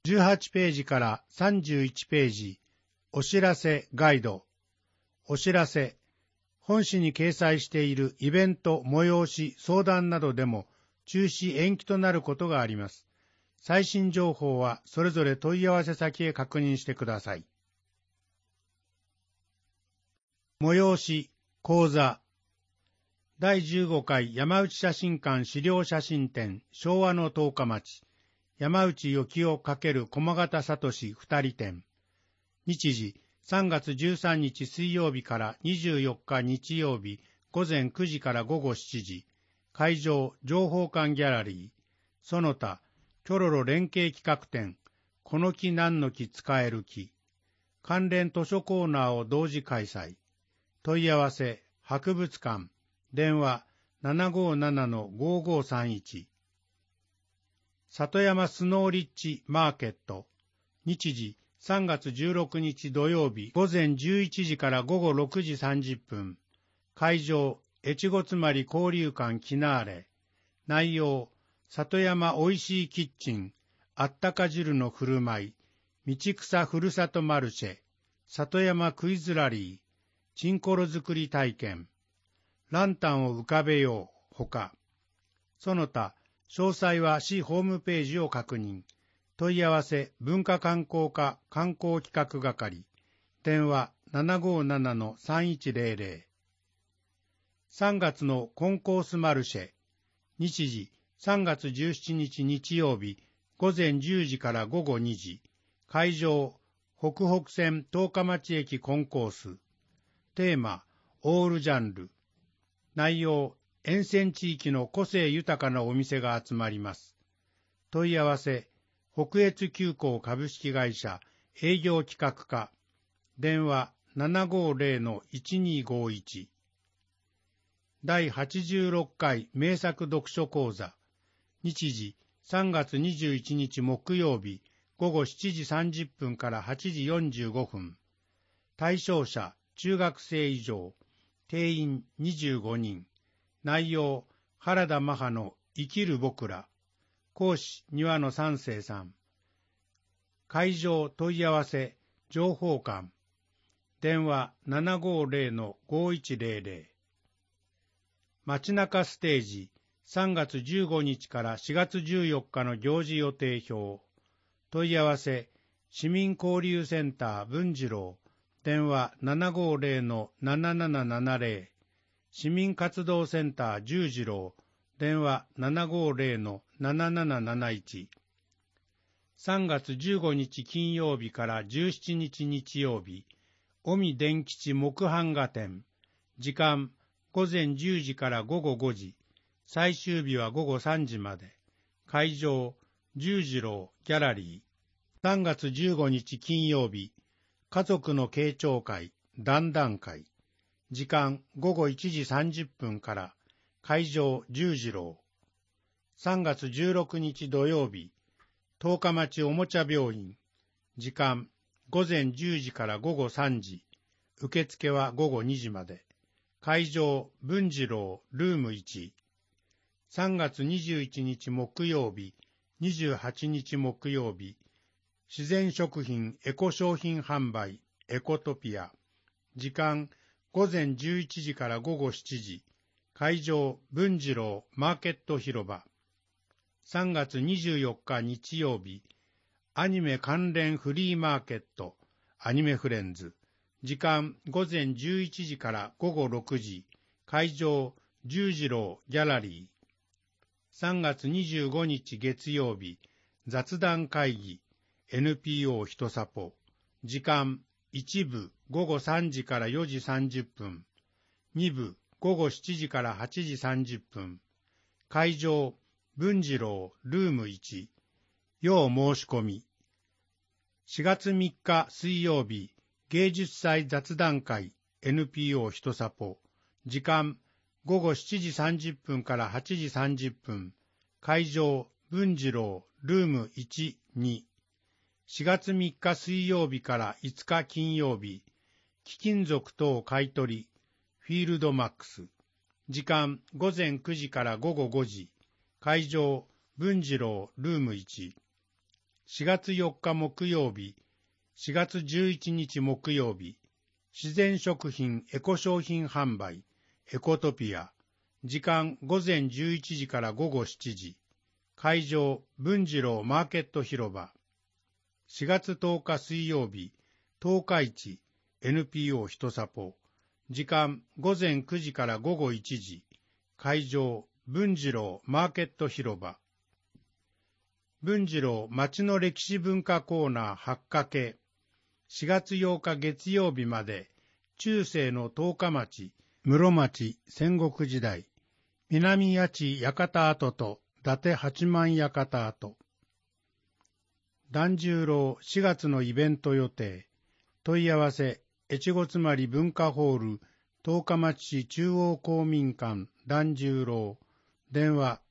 18ページから31ページ、お知らせガイド。お知らせ。本誌に掲載しているイベント、催し、相談などでも中止延期となることがあります。最新情報はそれぞれ問い合わせ先へ確認してください。催し、講座。第15回山内写真館資料写真展昭和の十日町。山内幸雄×駒形聡二人展。日時3月13日水曜日から24日日曜日午前9時から午後7時。会場情報館ギャラリー。その他キョロロ連携企画展この木何の木使える木。関連図書コーナーを同時開催。問い合わせ博物館電話 757-5531。里山スノーリッチマーケット。日時3月16日土曜日午前11時から午後6時30分。会場越後妻有交流館キナーレ。内容里山おいしいキッチンあったか汁の振る舞い道草ふるさとマルシェ里山クイズラリーチンコロ作り体験ランタンを浮かべようほか。その他詳細は市ホームページを確認。問い合わせ文化観光課観光企画係電話 757-3100。 3月のコンコースマルシェ。日時3月17日日曜日午前10時から午後2時。会場北北線十日町駅コンコース。テーマオールジャンル。内容沿線地域の個性豊かなお店が集まります。問い合わせ北越急行株式会社営業企画課電話 750-1251。 第86回名作読書講座。日時3月21日木曜日午後7時30分から8時45分。対象者中学生以上。定員25人。内容原田マハの生きる僕ら。講師庭野三世さん。会場問い合わせ情報館電話 750-5100。 街中ステージ3月15日から4月14日の行事予定表。問い合わせ市民交流センター文次郎電話 750-7770。 市民活動センター十次郎電話 750-7771。 3月15日金曜日から17日日曜日尾身伝吉木版画展。時間午前10時から午後5時。最終日は午後3時まで。会場十次郎ギャラリー。3月15日金曜日家族の傾聴会談談会。時間午後1時30分から。会場十次郎。3月16日土曜日十日町おもちゃ病院。時間午前10時から午後3時。受付は午後2時まで。会場文次郎ルーム1。3月21日木曜日28日木曜日自然食品エコ商品販売エコトピア。時間午前11時から午後7時。会場文次郎マーケット広場。3月24日日曜日アニメ関連フリーマーケットアニメフレンズ。時間午前11時から午後6時。会場十次郎ギャラリー。3月25日月曜日雑談会議 NPO ひとさぽ。時間1部午後3時から4時30分。2部午後7時から8時30分。会場文次郎ルーム1。要申し込み。4月3日水曜日芸術祭雑談会 NPO ひとさぽ。時間午後7時30分から8時30分。会場文次郎ルーム1、2。4月3日水曜日から5日金曜日貴金属等買取フィールドマックス。時間午前9時から午後5時。会場文次郎ルーム1。4 4月4日木曜日、4月11日木曜日、自然食品エコ商品販売、エコトピア、時間午前11時から午後7時、会場文次郎マーケット広場。4月10日水曜日、十日市 NPO ひとさぽ、時間午前9時から午後1時、会場文次郎マーケット広場。文次郎町の歴史文化コーナー8掛け。4月8日月曜日まで、中世の十日町、室町戦国時代、南谷地館跡と伊達八幡館跡。團十郎4月のイベント予定。問い合わせ、越後妻有文化ホール、十日町市中央公民館、團十郎。電話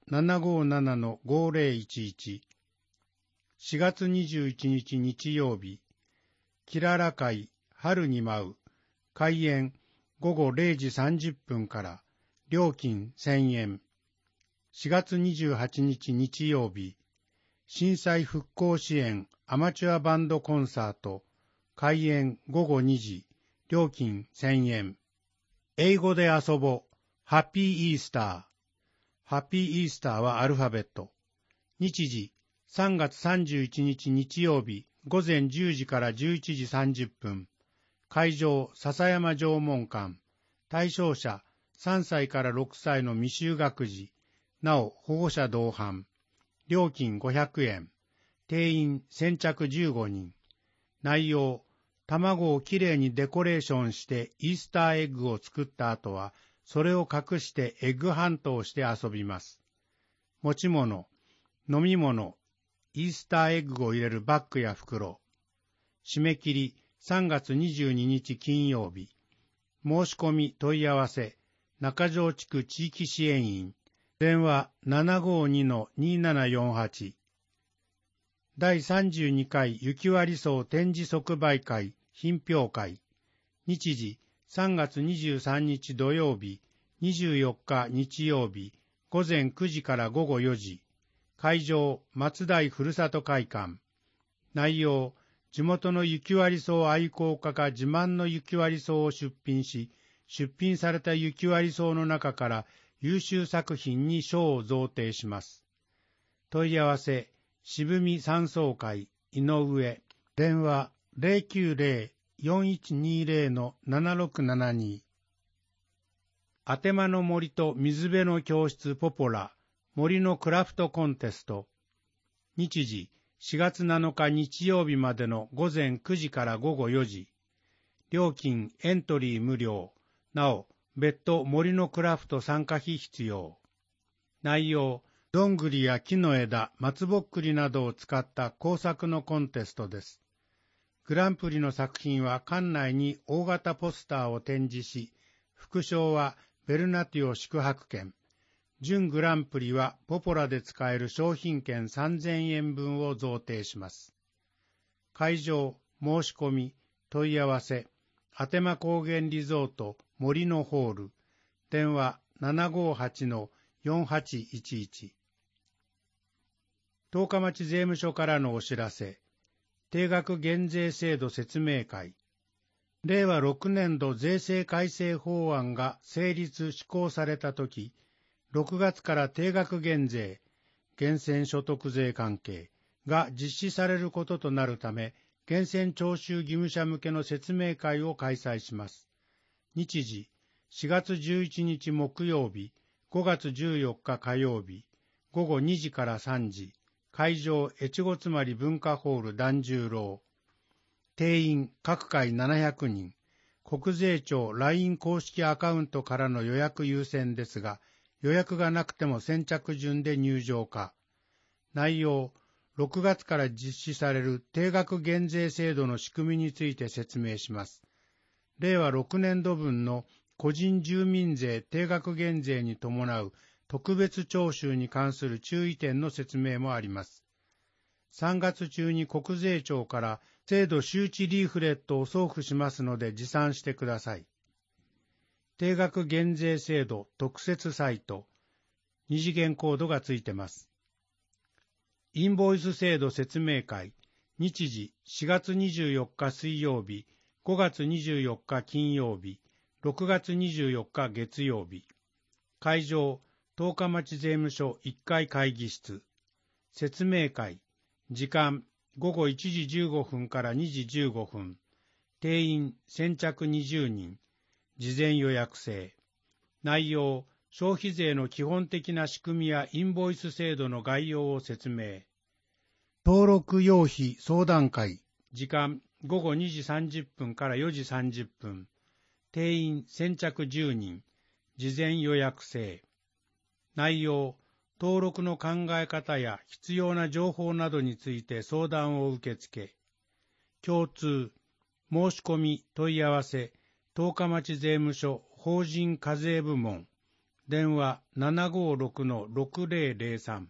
757-5011。4月21日日曜日。きらら会、春に舞う。開演、午後0時30分から。料金1000円。4月28日日曜日。震災復興支援アマチュアバンドコンサート。開演午後2時。料金1000円。英語で遊ぼ。ハッピーイースター。ハッピーイースターはアルファベット。日時、3月31日日曜日、午前10時から11時30分。会場、笹山城門館。対象者、3歳から6歳の未就学児。なお、保護者同伴。料金500円。定員先着15人。内容、卵をきれいにデコレーションしてイースターエッグを作った後は、それを隠してエッグハントをして遊びます。持ち物、飲み物、イースターエッグを入れるバッグや袋。締め切り3月22日金曜日。申し込み問い合わせ、中条地区地域支援員。電話 752-2748。第32回雪割荘展示即売会品評会。日時3月23日土曜日、24日日曜日、午前9時から午後4時。会場、松代ふるさと会館。内容、地元の雪割荘愛好家が自慢の雪割荘を出品し、出品された雪割荘の中から優秀作品に賞を贈呈します。問い合わせ、渋見山荘会、井上。電話、090-4120-7672。あてまの森と水辺の教室ポポラ、森のクラフトコンテスト。日時、4月7日日曜日までの午前9時から午後4時。料金エントリー無料。なお、別途森のクラフト参加費必要。内容、どんぐりや木の枝、松ぼっくりなどを使った工作のコンテストです。グランプリの作品は館内に大型ポスターを展示し、副賞はベルナティオ宿泊券。準グランプリはポポラで使える商品券3000円分を贈呈します。会場、申し込み、問い合わせ、あてま高原リゾート森のホール。電話 758-4811。十日町税務署からのお知らせ。定額減税制度説明会。令和6年度税制改正法案が成立施行されたとき、6月から定額減税、源泉所得税関係が実施されることとなるため、源泉徴収義務者向けの説明会を開催します。日時、4月11日木曜日、5月14日火曜日、午後2時から3時、会場越後妻有文化ホール團十郎。定員各回700人。国税庁 LINE 公式アカウントからの予約優先ですが、予約がなくても先着順で入場可。内容、6月から実施される定額減税制度の仕組みについて説明します。令和6年度分の個人住民税定額減税に伴う特別徴収に関する注意点の説明もあります。3月中に国税庁から制度周知リーフレットを送付しますので持参してください。定額減税制度特設サイト、二次元コードがついてます。 インボイス制度説明会、日時4月24日水曜日、5月24日金曜日、6月24日月曜日。会場、十日町税務署1階会議室。説明会、時間、午後1時15分から2時15分。定員、先着20人。事前予約制。内容、消費税の基本的な仕組みやインボイス制度の概要を説明。登録要費相談会。時間、午後2時30分から4時30分。定員、先着10人。事前予約制。内容、登録の考え方や必要な情報などについて相談を受け付け。共通、申し込み、問い合わせ、十日町税務署法人課税部門。電話 756-6003。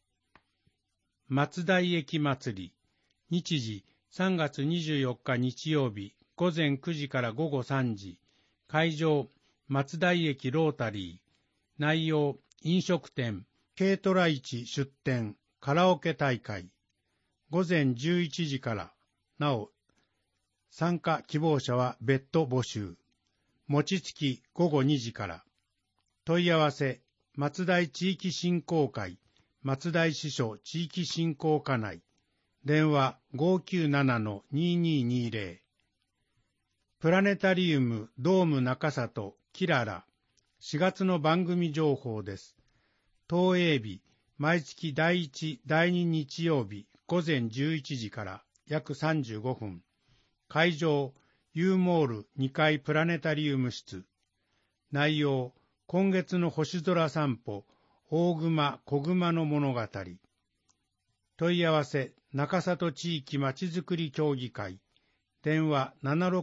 松代駅祭り。日時3月24日日曜日午前9時から午後3時。会場、松代駅ロータリー。内容、飲食店、軽トラ市出店、カラオケ大会。午前11時から。なお、参加希望者は別途募集。餅つき午後2時から。問い合わせ、松代地域振興会、松代支所地域振興課内。電話 597-2220。プラネタリウムドーム中里キララ。4月の番組情報です。当映日、毎月第1、第2日曜日午前11時から約35分。会場、ユーモール2階プラネタリウム室。内容、今月の星空散歩、大熊小熊の物語。問い合わせ、中里地域まちづくり協議会。電話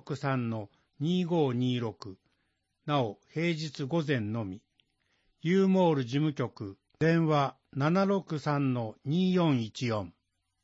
763-2526。なお、平日午前のみ。ユーモール事務局。電話 763-2414。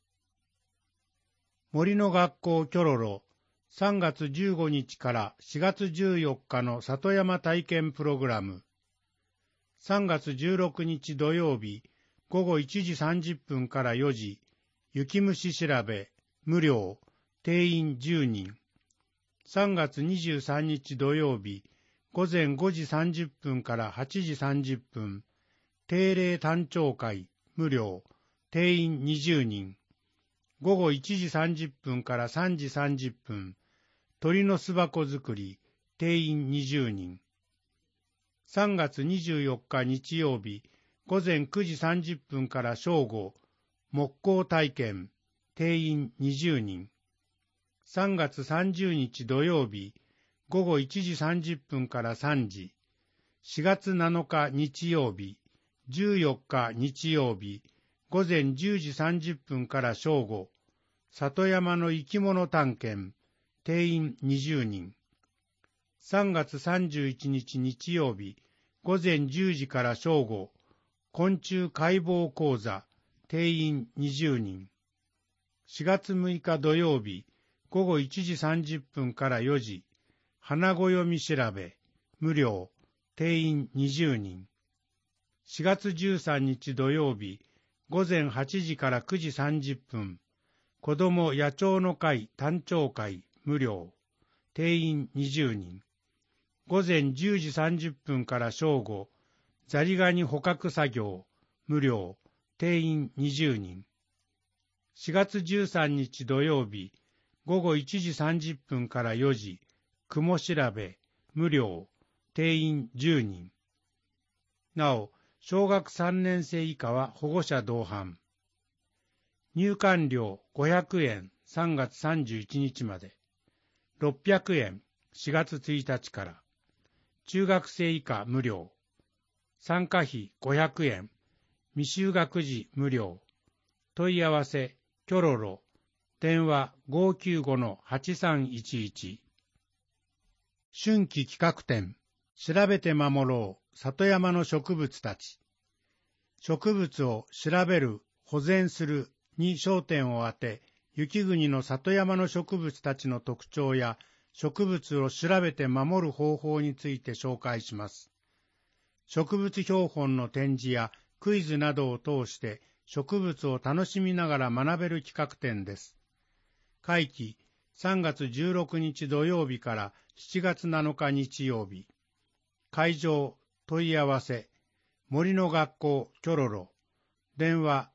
森の学校キョロロ。3月15日から4月14日の里山体験プログラム。3月16日土曜日、午後1時30分から4時、雪虫調べ、無料、定員10人。3月23日土曜日、午前5時30分から8時30分、定例単調会、無料、定員20人。午後1時30分から3時30分、鳥の巣箱作り、定員20人。3月24日日曜日、午前9時30分から正午、木工体験、定員20人。3月30日土曜日、午後1時30分から3時。4月7日日曜日、14日日曜日、午前10時30分から正午、里山の生き物探検、定員20人。3月31日日曜日、午前10時から正午、昆虫解剖講座、定員20人。4月6日土曜日、午後1時30分から4時、花暦調べ、無料、定員20人。4月13日土曜日、午前8時から9時30分、子ども野鳥の会単調会、無料、定員20人。午前10時30分から正午、ザリガニ捕獲作業、無料、定員20人。4月13日土曜日、午後1時30分から4時、雲調べ、無料、定員10人。なお、小学3年生以下は保護者同伴。入館料500円3月31日まで。600円4月1日から。中学生以下無料。参加費500円。未就学児無料。問い合わせ、キョロロ。電話 595-8311。春季企画展。調べて守ろう。里山の植物たち。植物を調べる、保全するに焦点を当て、雪国の里山の植物たちの特徴や植物を調べて守る方法について紹介します。植物標本の展示やクイズなどを通して植物を楽しみながら学べる企画展です。会期3月16日土曜日から7月7日日曜日。会場問い合わせ森の学校キョロロ、電話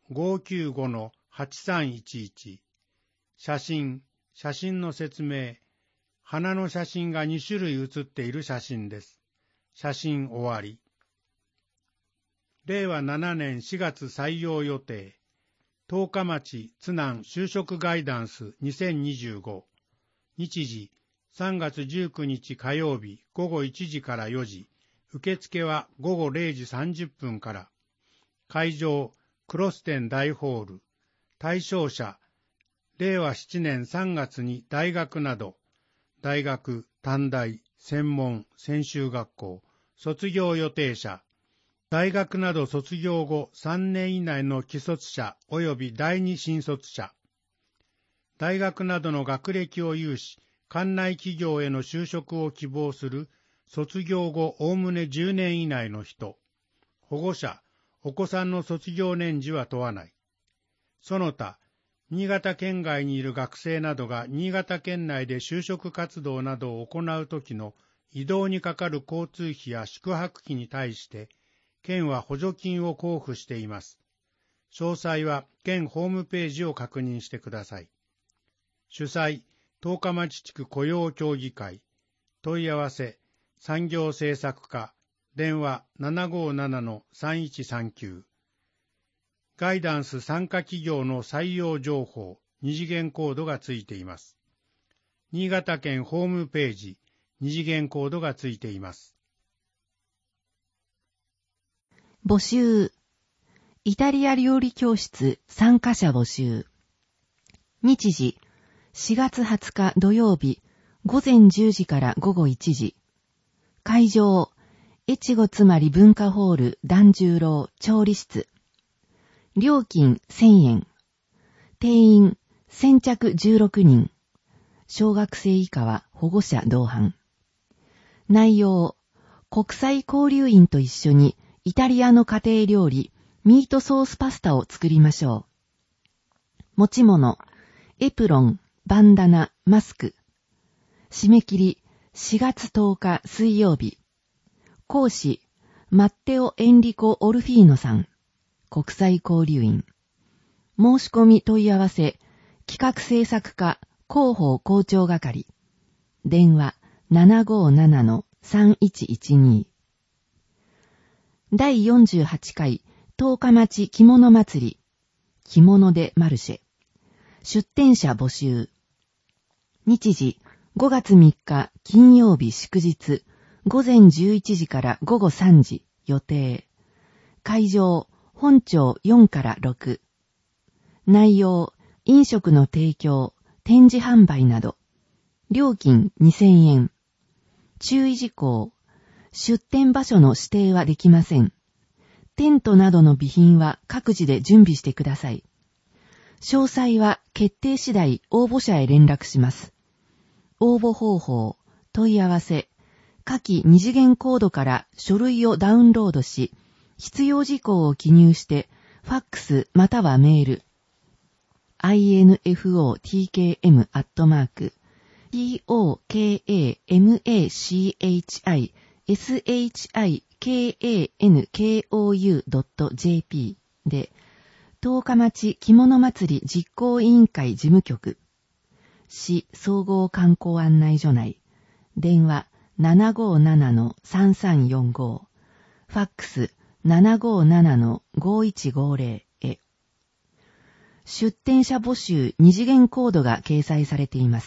595-8311。 写真の説明、花の写真が2種類写っている写真です。写真終わり。令和7年4月採用予定、十日町津南就職ガイダンス2025。日時3月19日火曜日午後1時から4時、受付は午後0時30分から。会場クロス店大ホール。対象者令和7年3月に大学など、大学、短大、専門、専修学校、卒業予定者、大学など卒業後3年以内の既卒者及び第二新卒者、大学などの学歴を有し、管内企業への就職を希望する卒業後おおむね10年以内の人、保護者、お子さんの卒業年次は問わない。その他、新潟県外にいる学生などが新潟県内で就職活動などを行うときの移動にかかる交通費や宿泊費に対して、県は補助金を交付しています。詳細は県ホームページを確認してください。主催、十日町地区雇用協議会。問い合わせ、産業政策課。電話 757-3139。ガイダンス参加企業の採用情報、二次元コードがついています。新潟県ホームページ、二次元コードがついています。 募集。イタリア料理教室参加者募集。日時、4月20日土曜日、午前10時から午後1時。会場、越後つまり文化ホール團十郎調理室。料金1000円。定員先着16人。小学生以下は保護者同伴。内容、国際交流員と一緒にイタリアの家庭料理、ミートソースパスタを作りましょう。持ち物、エプロン、バンダナ、マスク。締め切り4月10日水曜日。講師、マッテオ・エンリコ・オルフィーノさん。国際交流員。申し込み問い合わせ、企画制作課広報校長係。電話 757-3112。第48回十日町着物祭り。着物でマルシェ。出展者募集。日時、5月3日金曜日祝日、午前11時から午後3時予定。会場、本町4から6。内容、飲食の提供、展示販売など。料金2000円。注意事項。出店場所の指定はできません。テントなどの備品は各自で準備してください。詳細は決定次第応募者へ連絡します。応募方法、問い合わせ、下記二次元コードから書類をダウンロードし、必要事項を記入して、ファックスまたはメール、info.tkm@tokamachikankou.jp で、十日町着物祭り実行委員会事務局、市総合観光案内所内、電話 757-3345、ファックス 757-5150 へ。出展者募集二次元コードが掲載されています。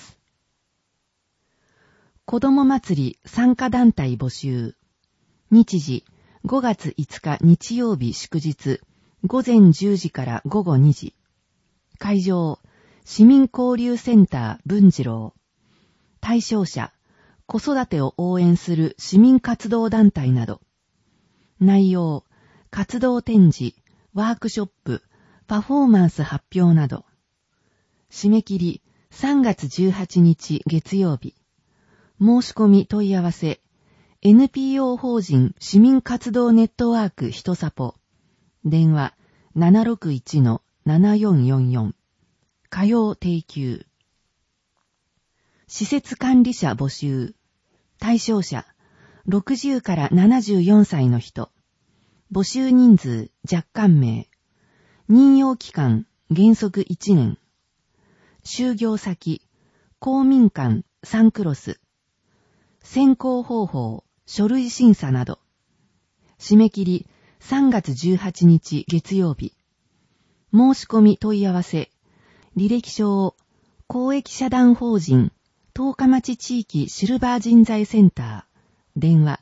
子ども祭り参加団体募集。日時、5月5日日曜日祝日、午前10時から午後2時。会場、市民交流センター文次郎。対象者、子育てを応援する市民活動団体など。内容、活動展示、ワークショップ、パフォーマンス発表など。締め切り3月18日月曜日。申し込み問い合わせ、NPO 法人市民活動ネットワークひとさぽ。電話 761-7444 火曜定休。施設管理者募集。対象者60から74歳の人。募集人数若干名。任用期間原則1年。就業先公民館3クロス。選考方法書類審査など。締め切り3月18日月曜日。申し込み問い合わせ。履歴書公益社団法人十日町地域シルバー人材センター。電話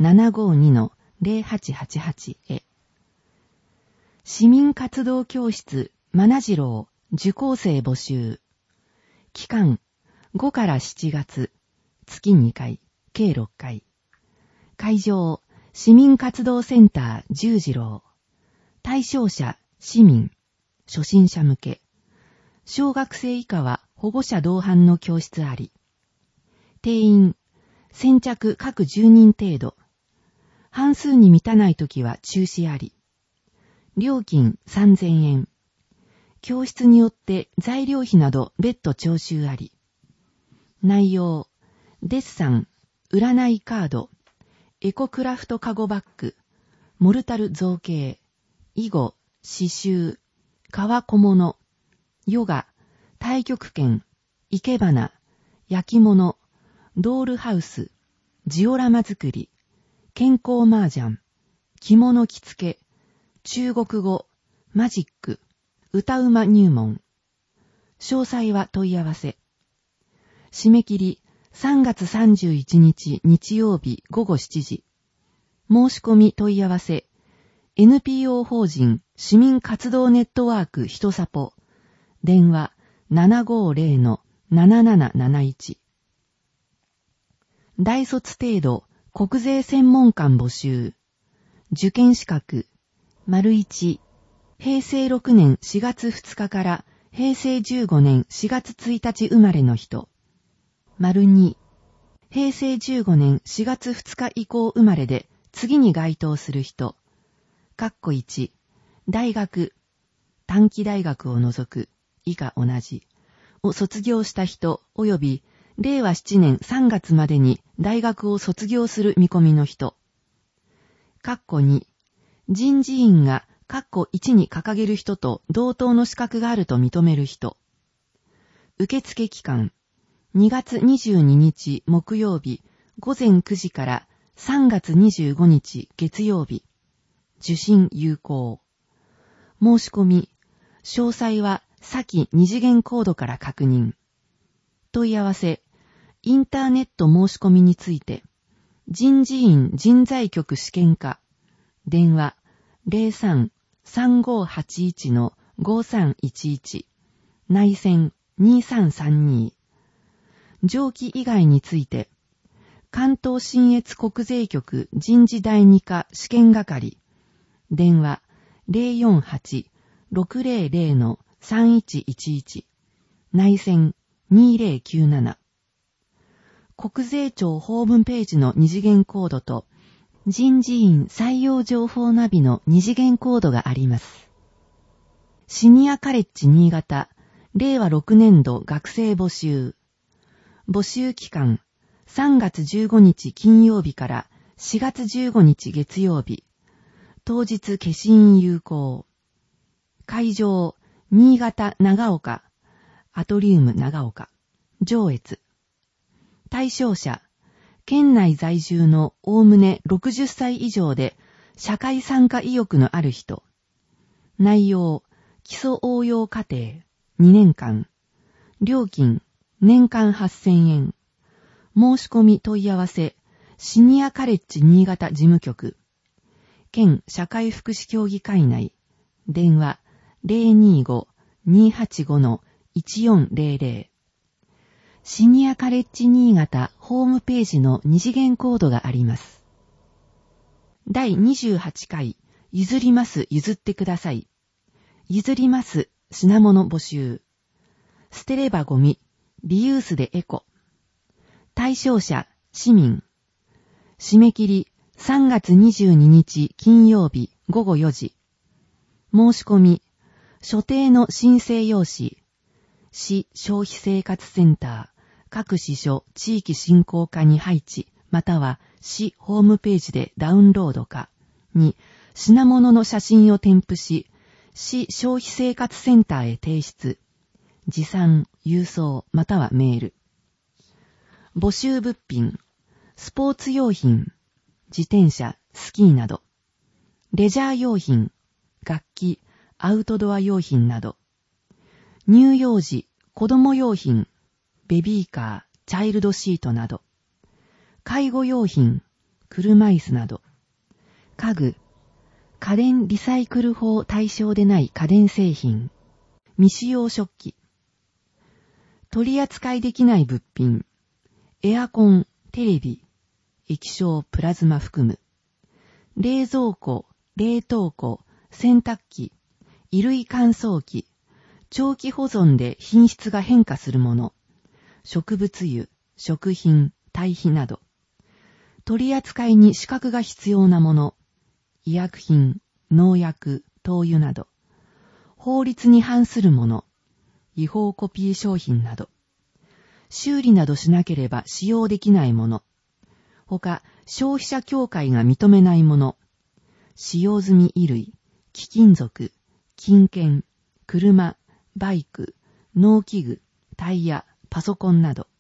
752-0888 へ。市民活動教室まなじろう受講生募集。期間5から7月。月2回、計6回。会場市民活動センター十字路。対象者市民。初心者向け。小学生以下は保護者同伴の教室あり。定員、先着各10人程度。半数に満たないときは中止あり。料金3000円。教室によって材料費など別途徴収あり。内容、デッサン、占いカード、エコクラフトカゴバッグ、モルタル造形、囲碁、刺繍、革小物、ヨガ、太極拳、生け花、焼き物、ドールハウス、ジオラマ作り、健康麻雀、着物着付け、中国語、マジック、歌うま入門。詳細は問い合わせ。締め切り3月31日日曜日午後7時。申し込み問い合わせ。NPO 法人市民活動ネットワークひとさぽ。電話 750-7771。大卒程度国税専門官募集。受験資格 ① 平成6年4月2日から平成15年4月1日生まれの人。②平成15年4月2日以降生まれで次に該当する人。1大学短期大学を除く以下同じを卒業した人及び令和7年3月までに大学を卒業する見込みの人。2人事院が1に掲げる人と同等の資格があると認める人。受付期間2月22日木曜日午前9時から3月25日月曜日。受信有効。申し込み詳細は先2次元コードから確認。問い合わせインターネット申し込みについて人事院人材局試験課。電話 03-3581-5311 内線2332。上記以外について関東信越国税局人事第2課試験係。電話 048-600-3111 内線2097。国税庁ホームページの2次元コードと人事院採用情報ナビの2次元コードがあります。シニアカレッジ新潟令和6年度学生募集。募集期間3月15日金曜日から4月15日月曜日。当日消印有効。会場新潟長岡アトリウム長岡上越。対象者県内在住のおおむね60歳以上で社会参加意欲のある人。内容基礎応用課程2年間。料金年間8000円。申し込み問い合わせシニアカレッジ新潟事務局。県社会福祉協議会内。電話 025-285-1400。シニアカレッジ新潟ホームページの2次元コードがあります。第28回譲ります譲ってください。譲ります品物募集。捨てればゴミ、リユースでエコ。対象者市民。締め切り3月22日金曜日午後4時。 申し込み、所定の申請用紙、市消費生活センター、各支所地域振興課に配置、または市ホームページでダウンロードか、に、品物の写真を添付し、市消費生活センターへ提出、持参、郵送、またはメール。募集物品、スポーツ用品、自転車、スキーなど、レジャー用品、楽器、アウトドア用品など、乳幼児、子供用品、ベビーカー、チャイルドシートなど、介護用品、車椅子など、家具、家電リサイクル法対象でない家電製品、未使用食器、取り扱いできない物品、エアコン、テレビ、液晶プラズマ含む、冷蔵庫、冷凍庫、洗濯機、衣類乾燥機、長期保存で品質が変化するもの、植物油、食品、堆肥など、取り扱いに資格が必要なもの、医薬品、農薬、灯油など、法律に反するもの、違法コピー商品など、修理などしなければ使用できないもの、他、消費者協会が認めないもの、使用済み衣類、貴金属、金券、車、バイク、農機具、タイヤ、パソコンなど。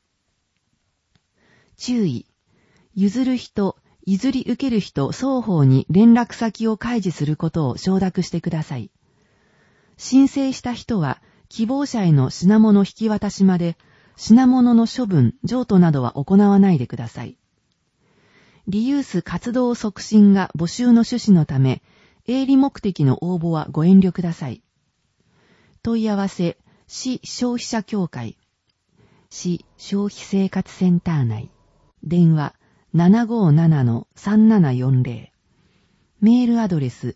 注意。譲る人、譲り受ける人双方に連絡先を開示することを承諾してください。申請した人は、希望者への品物引き渡しまで、品物の処分、譲渡などは行わないでください。リユース活動促進が募集の趣旨のため、営利目的の応募はご遠慮ください。問い合わせ、市消費者協会、市消費生活センター内、電話 757-3740、メールアドレス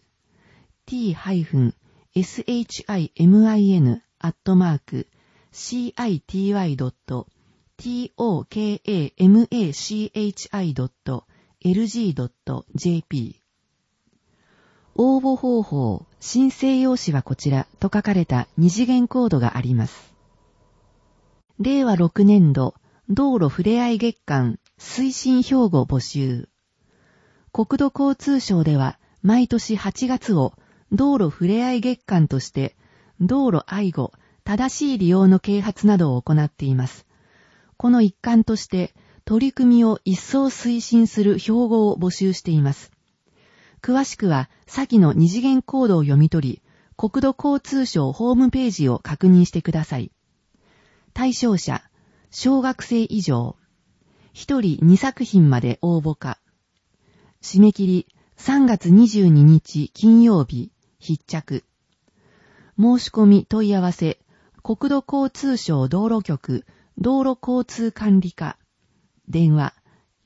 t-city@city.tokamachi.lg.jp。 応募方法、申請用紙はこちらと書かれた二次元コードがあります。令和6年度道路ふれあい月間推進標語募集。国土交通省では毎年8月を道路ふれあい月間として道路愛護、正しい利用の啓発などを行っています。この一環として取り組みを一層推進する標語を募集しています。詳しくは先の二次元コードを読み取り、国土交通省ホームページを確認してください。対象者、小学生以上、1人2作品まで応募可。締め切り3月22日金曜日、必着。申し込み問い合わせ、国土交通省道路局、道路交通管理課。電話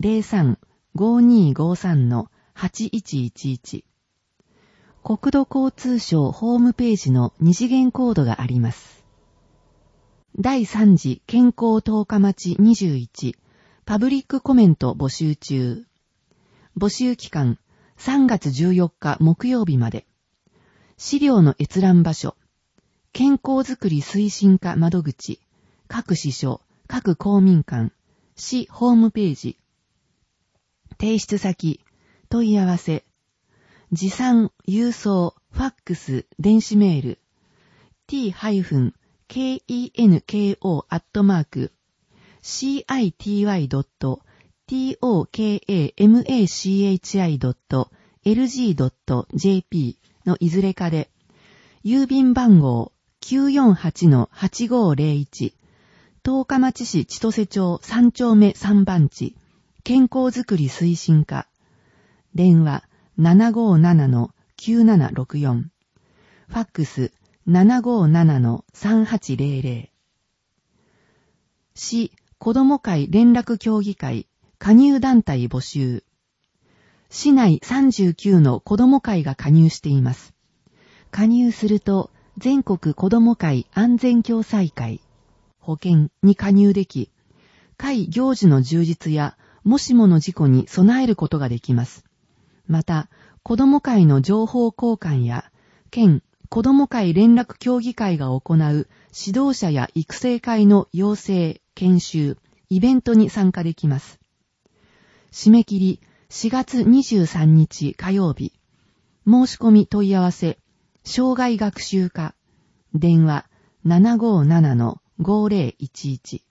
03-5253-8111。国土交通省ホームページの二次元コードがあります。第3次健康十日町21パブリックコメント募集中。募集期間3月14日木曜日まで。資料の閲覧場所、健康づくり推進課窓口、各支所、各公民館、市ホームページ。提出先、問い合わせ、持参、郵送、ファックス、電子メール、t-kenko@city.tokamachi.lg.jp のいずれかで、郵便番号 948-8501、十日町市千歳町3丁目3番地、健康づくり推進課。電話 757-9764。ファックス 757-3800。市子ども会連絡協議会加入団体募集。市内39の子ども会が加入しています。加入すると全国子ども会安全共済会保険に加入でき、会行事の充実やもしもの事故に備えることができます。また、子ども会の情報交換や県子ども会連絡協議会が行う指導者や育成会の養成、研修、イベントに参加できます。締め切り4月23日火曜日。申し込み問い合わせ、障害学習課、電話 757-5011。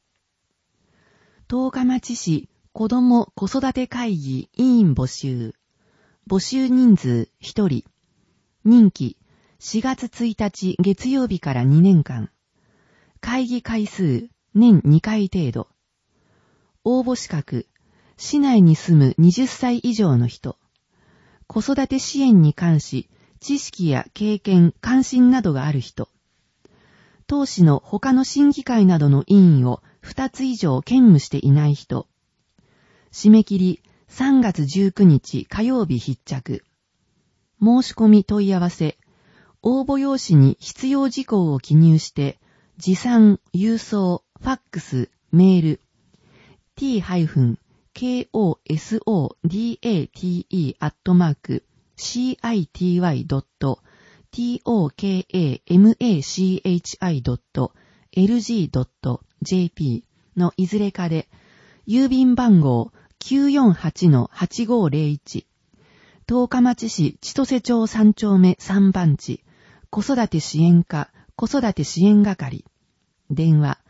十日町市子ども子育て会議委員募集。募集人数1人。任期4月1日月曜日から2年間。会議回数年2回程度。応募資格、市内に住む20歳以上の人。子育て支援に関し、知識や経験、関心などがある人。当市の他の審議会などの委員を2つ以上兼務していない人。締め切り3月19日火曜日必着。申し込み問い合わせ。応募用紙に必要事項を記入して、持参、郵送、ファックス、メール、t-osodate.city.tokamachi.lg.jp のいずれかで、郵便番号 948-8501、十日町市千歳町3丁目3番地、子育て支援課、子育て支援係、電話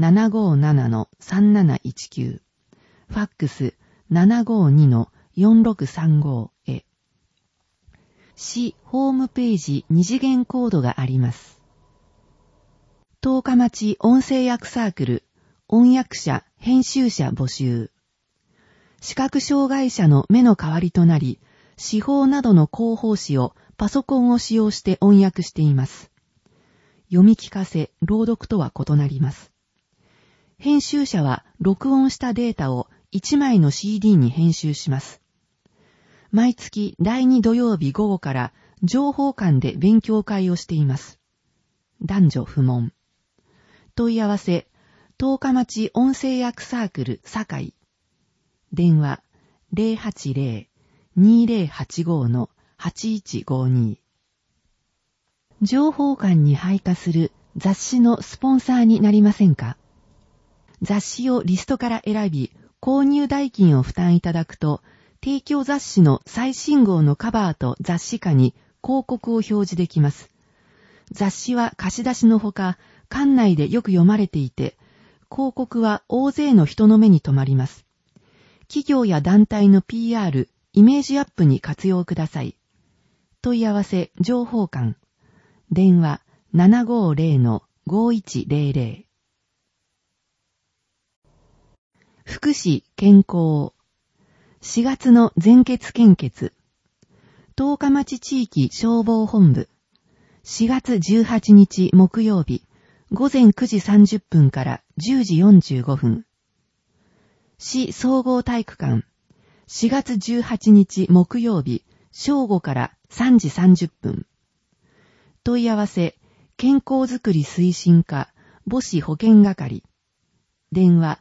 757-3719、ファックス 752-4635 へ。市ホームページ2次元コードがあります。十日町音声訳サークル、音訳者、編集者募集。視覚障害者の目の代わりとなり、司法などの広報誌をパソコンを使用して音訳しています。読み聞かせ、朗読とは異なります。編集者は録音したデータを1枚の CD に編集します。毎月第2土曜日午後から情報館で勉強会をしています。男女不問。問い合わせ、十日町音声訳サークル堺。電話 080-2085-8152。情報館に配下する雑誌のスポンサーになりませんか？雑誌をリストから選び、購入代金を負担いただくと、提供雑誌の最新号のカバーと雑誌下に広告を表示できます。雑誌は貸し出しのほか、館内でよく読まれていて、広告は大勢の人の目に留まります。企業や団体の PR、イメージアップに活用ください。問い合わせ、情報館。電話 750-5100。福祉健康。4月の全血献血。十日町地域消防本部。4月18日木曜日、午前9時30分から10時45分。市総合体育館。4月18日木曜日、正午から3時30分。問い合わせ、健康づくり推進課、母子保健係。電話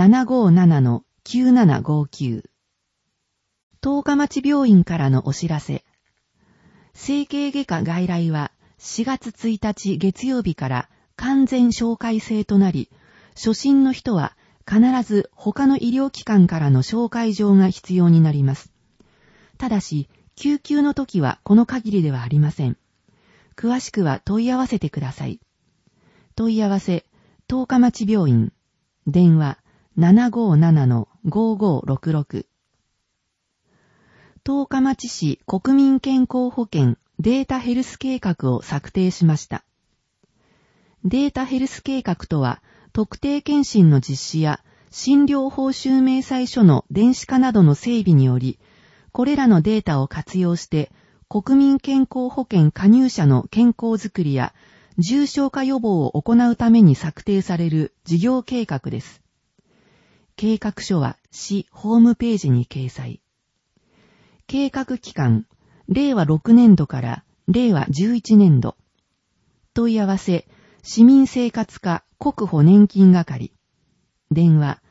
757-9759。十日町病院からのお知らせ。整形外科外来は4月1日月曜日から完全紹介制となり、初診の人は必ず他の医療機関からの紹介状が必要になります。ただし、救急の時はこの限りではありません。詳しくは問い合わせてください。問い合わせ、十日町病院。電話 757-5566。十日町市国民健康保険データヘルス計画を策定しました。データヘルス計画とは、特定健診の実施や診療報酬明細書の電子化などの整備により、これらのデータを活用して国民健康保険加入者の健康づくりや重症化予防を行うために策定される事業計画です。計画書は市ホームページに掲載。計画期間、令和6年度から令和11年度。問い合わせ、市民生活課国保年金係。電話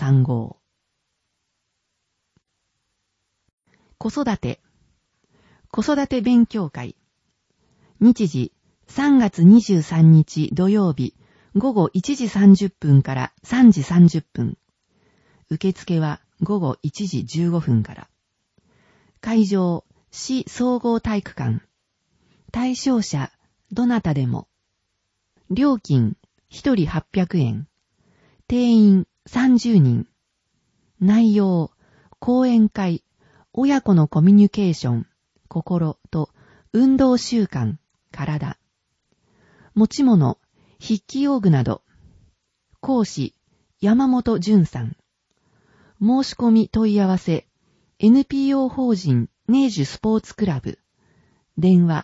757-3735。子育て。 子育て勉強会。日時、3月23日土曜日、午後1時30分から3時30分。受付は午後1時15分から。会場、市総合体育館。対象者、どなたでも。料金、1人800円。定員、30人。内容、講演会、親子のコミュニケーション、心と運動習慣、体。持ち物、筆記用具など。講師、山本淳さん。申し込み問い合わせ、NPO 法人ネジュスポーツクラブ。電話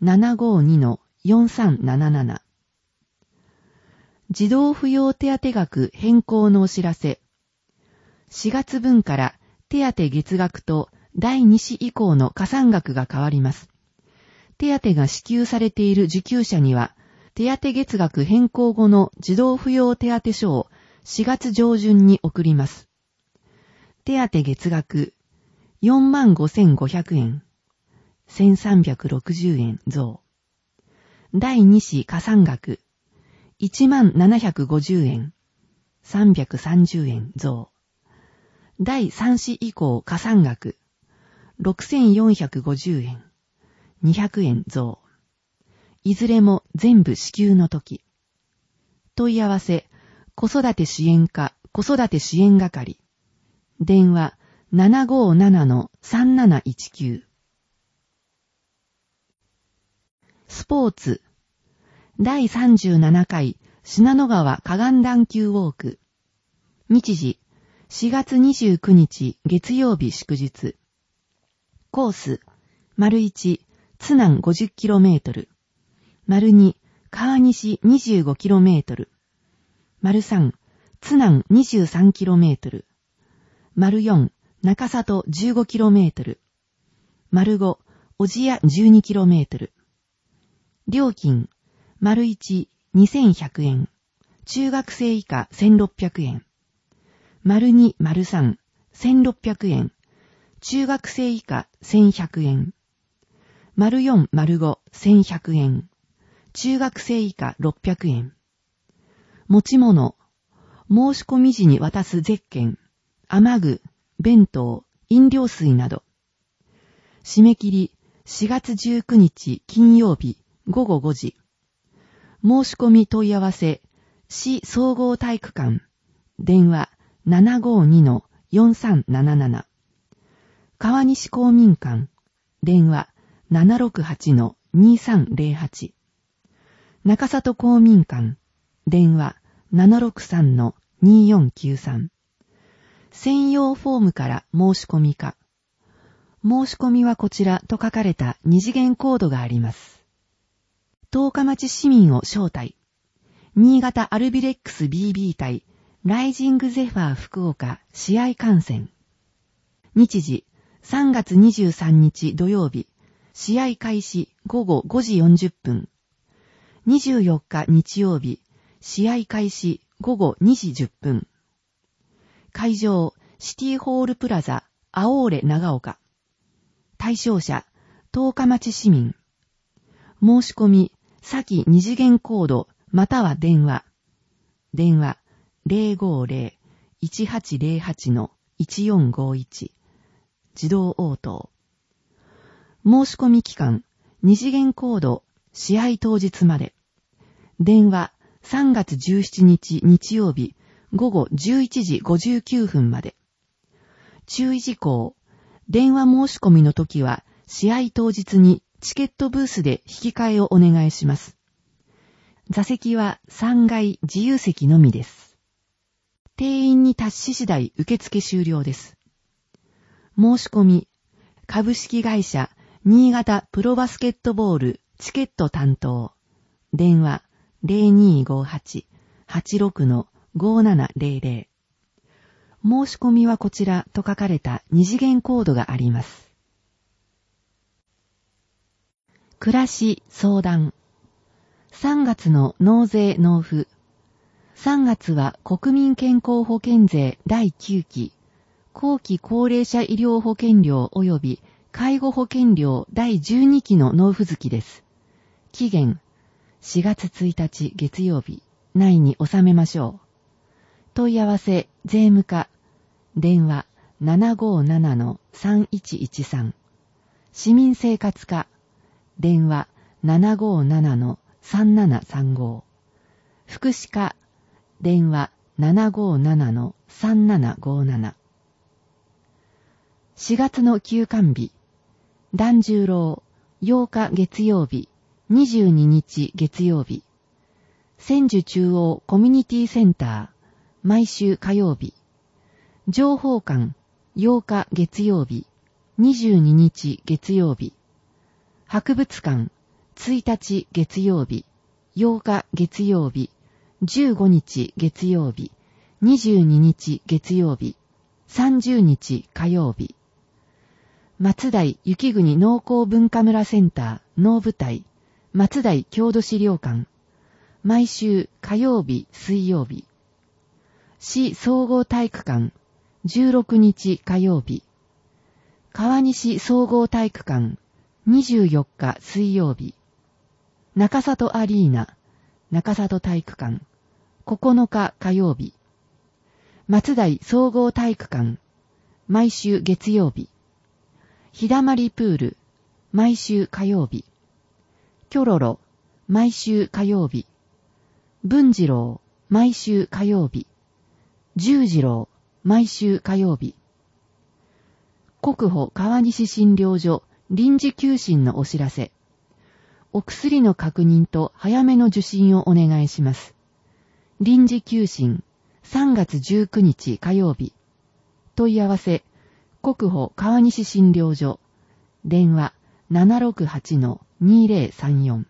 752-4377。児童扶養手当額変更のお知らせ。4月分から手当月額と第2子以降の加算額が変わります。手当が支給されている受給者には、手当月額変更後の児童扶養手当書を4月上旬に送ります。手当月額 45,500 円、1,360 円増。第2子加算額 1750 円、330円増。第3子以降加算額 6,450 円、200円増。いずれも全部支給の時。問い合わせ、子育て支援課、子育て支援係。電話 757-3719。スポーツ。第37回信濃川河岸段丘ウォーク。日時、4月29日月曜日祝日。コース、丸1、津南 50km。丸2、川西 25km。丸3、津南 23km。丸4、中里 15km。丸5、小千谷 12km。料金、丸1、2100円。中学生以下1600円。丸2、丸3、1600円。中学生以下1100円。丸4、丸5、1100円。中学生以下600円。持ち物、申し込み時に渡すゼッケン、雨具、弁当、飲料水など。締め切り4月19日金曜日午後5時。申し込み問い合わせ、市総合体育館。電話 752-4377。川西公民館。電話 768-2308。中里公民館。電話 763-2493。専用フォームから申し込みか。申し込みはこちらと書かれた二次元コードがあります。十日町市民を招待。新潟アルビレックス BB 対ライジングゼファー福岡試合観戦。日時、3月23日土曜日。試合開始午後5時40分。24日日曜日。試合開始午後2時10分。会場、シティホールプラザ、アオーレ長岡。対象者、十日町市民。申し込み、先二次元コード、または電話。電話、050-1808-1451。自動応答。申し込み期間、二次元コード、試合当日まで。電話、3月17日日曜日、午後11時59分まで。注意事項。電話申し込みの時は、試合当日にチケットブースで引き換えをお願いします。座席は3階自由席のみです。定員に達し次第受付終了です。申し込み。株式会社、新潟プロバスケットボールチケット担当。電話 0258-86-5700。申し込みはこちらと書かれた二次元コードがあります。暮らし相談。3月の納税納付。3月は国民健康保険税第9期、後期高齢者医療保険料及び介護保険料第12期の納付月です。期限4月1日月曜日内に納めましょう。問い合わせ税務課電話 757-3113 市民生活課電話 757-3735 福祉課電話 757-3757 4月の休館日團十郎8日月曜日22日月曜日千住中央コミュニティセンター毎週火曜日情報館8日月曜日22日月曜日博物館1日月曜日8日月曜日15日月曜日22日月曜日30日火曜日松代雪国農工文化村センター農部隊松代郷土資料館毎週火曜日水曜日市総合体育館16日火曜日川西総合体育館24日水曜日中里アリーナ中里体育館9日火曜日松代総合体育館毎週月曜日日だまりプール毎週火曜日キョロロ毎週火曜日文次郎毎週火曜日十次郎毎週火曜日国保川西診療所臨時休診のお知らせお薬の確認と早めの受診をお願いします臨時休診3月19日火曜日問い合わせ国保川西診療所電話 768-2034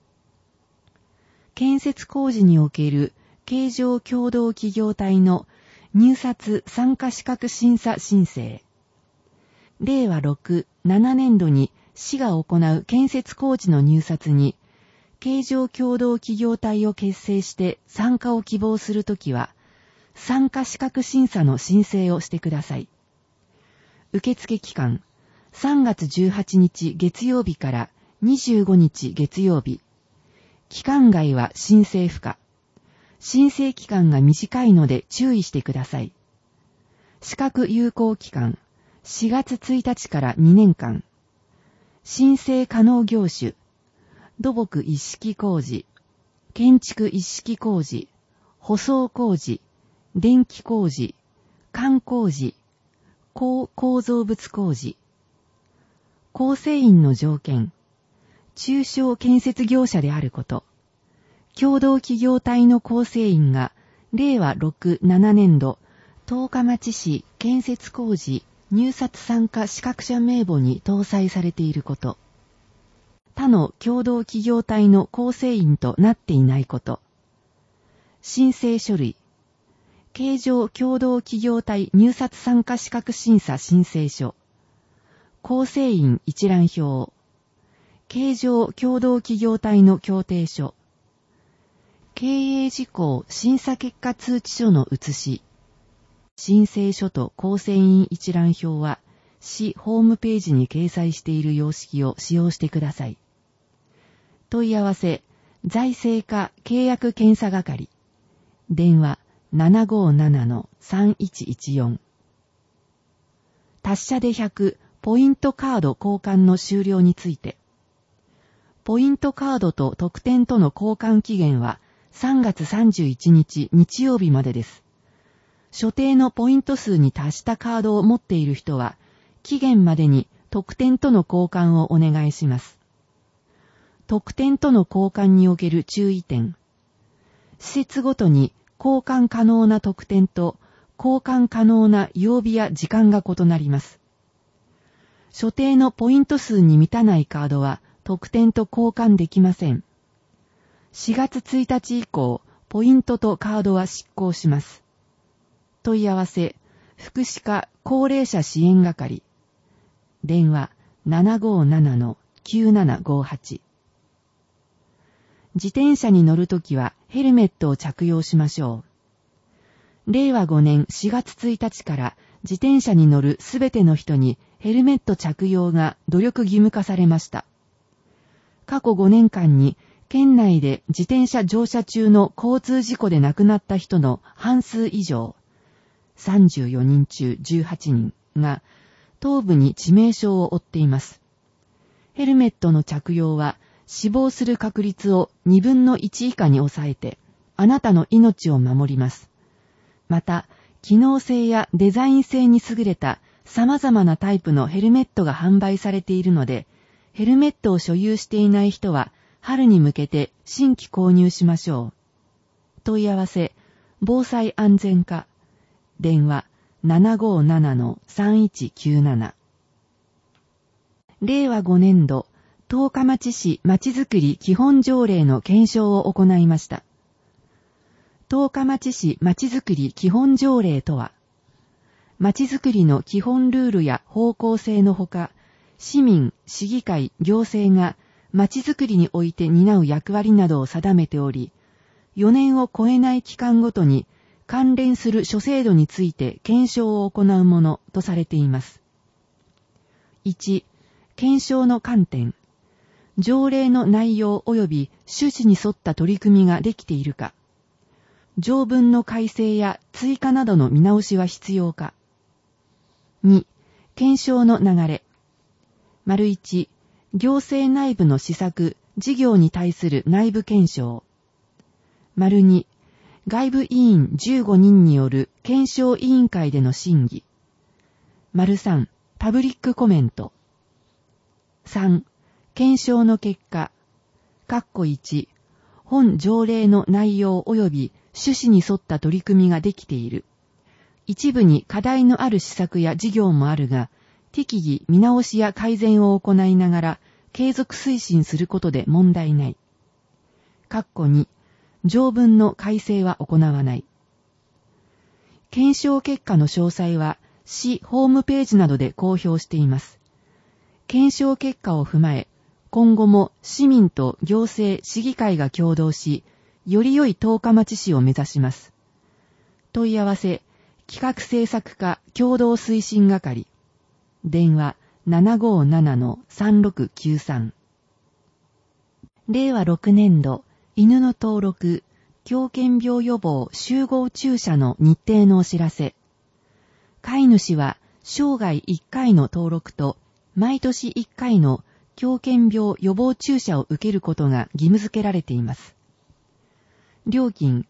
建設工事における経常協同企業体の入札参加資格審査申請令和6、7年度に市が行う建設工事の入札に経常協同企業体を結成して参加を希望するときは参加資格審査の申請をしてください。受付期間3月18日月曜日から25日月曜日期間外は申請不可申請期間が短いので注意してください資格有効期間4月1日から2年間申請可能業種土木一式工事建築一式工事舗装工事電気工事管工事高構造物工事構成員の条件中小建設業者であること共同企業体の構成員が令和6、7年度十日町市建設工事入札参加資格者名簿に搭載されていること他の共同企業体の構成員となっていないこと申請書類経常共同企業体入札参加資格審査申請書構成員一覧表経常共同企業体の協定書経営事項審査結果通知書の写し申請書と構成員一覧表は市ホームページに掲載している様式を使用してください。問い合わせ財政課契約検査係電話 757-3114 達者で100ポイントカード交換の終了についてポイントカードと特典との交換期限は3月31日日曜日までです。所定のポイント数に達したカードを持っている人は期限までに特典との交換をお願いします。特典との交換における注意点施設ごとに交換可能な特典と交換可能な曜日や時間が異なります。所定のポイント数に満たないカードは特典と交換できません。4月1日以降、ポイントとカードは失効します。問い合わせ、福祉課高齢者支援係。電話 757-9758。自転車に乗るときはヘルメットを着用しましょう。令和5年4月1日から自転車に乗るすべての人にヘルメット着用が努力義務化されました。過去5年間に県内で自転車乗車中の交通事故で亡くなった人の半数以上、34人中18人が頭部に致命傷を負っています。ヘルメットの着用は死亡する確率を2分の1以下に抑えて、あなたの命を守ります。また、機能性やデザイン性に優れた様々なタイプのヘルメットが販売されているので、ヘルメットを所有していない人は春に向けて新規購入しましょう。問い合わせ、防災安全課、電話 757-3197。令和5年度、十日町市まちづくり基本条例の検証を行いました。十日町市まちづくり基本条例とは、まちづくりの基本ルールや方向性のほか、市民、市議会、行政がまちづくりにおいて担う役割などを定めており、4年を超えない期間ごとに関連する諸制度について検証を行うものとされています。1、検証の観点。条例の内容及び趣旨に沿った取り組みができているか。条文の改正や追加などの見直しは必要か。2、検証の流れ。1、行政内部の施策、事業に対する内部検証。2、外部委員15人による検証委員会での審議。3、パブリックコメント。3、検証の結果。1、本条例の内容及び趣旨に沿った取り組みができている。一部に課題のある施策や事業もあるが、適宜見直しや改善を行いながら継続推進することで問題ない。2、条文の改正は行わない。検証結果の詳細は市ホームページなどで公表しています。検証結果を踏まえ、今後も市民と行政、市議会が協働し、より良い十日町市を目指します。問い合わせ、企画政策課共同推進係。電話 757-3693。令和6年度、犬の登録、狂犬病予防集合注射の日程のお知らせ。飼い主は生涯1回の登録と、毎年1回の狂犬病予防注射を受けることが義務付けられています。料金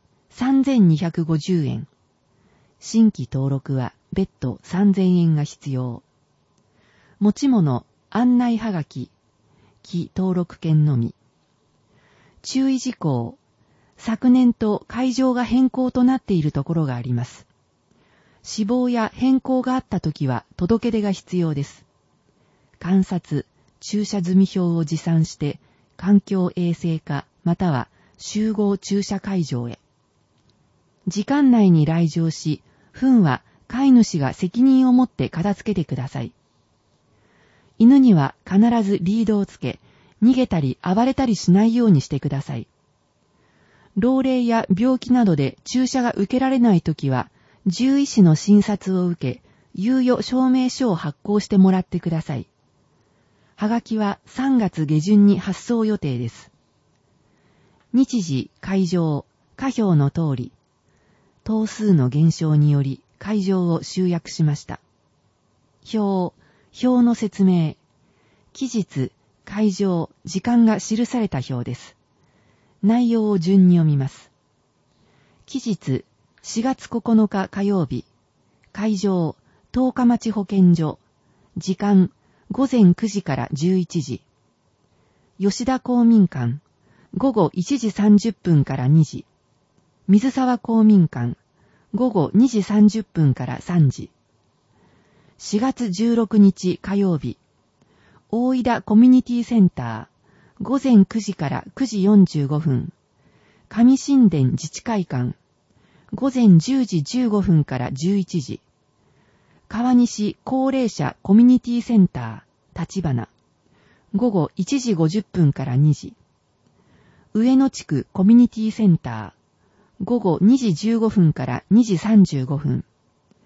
3250円。新規登録は別途3000円が必要。持ち物、案内はがき、記登録券のみ。注意事項、昨年と会場が変更となっているところがあります。死亡や変更があったときは届け出が必要です。観察、注射済み表を持参して、環境衛生課または集合注射会場へ。時間内に来場し、糞は飼い主が責任を持って片付けてください。犬には必ずリードをつけ、逃げたり暴れたりしないようにしてください。老齢や病気などで注射が受けられないときは、獣医師の診察を受け、猶予証明書を発行してもらってください。はがきは3月下旬に発送予定です。日時、会場、下表の通り、頭数の減少により会場を集約しました。表の説明、期日、会場、時間が記された表です。内容を順に読みます。期日、4月9日火曜日、会場、十日町保健所、時間、午前9時から11時、吉田公民館、午後1時30分から2時、水沢公民館、午後2時30分から3時、4月16日火曜日、大井田コミュニティセンター、午前9時から9時45分、上新田自治会館、午前10時15分から11時、川西高齢者コミュニティセンター、立花、午後1時50分から2時、上野地区コミュニティセンター、午後2時15分から2時35分、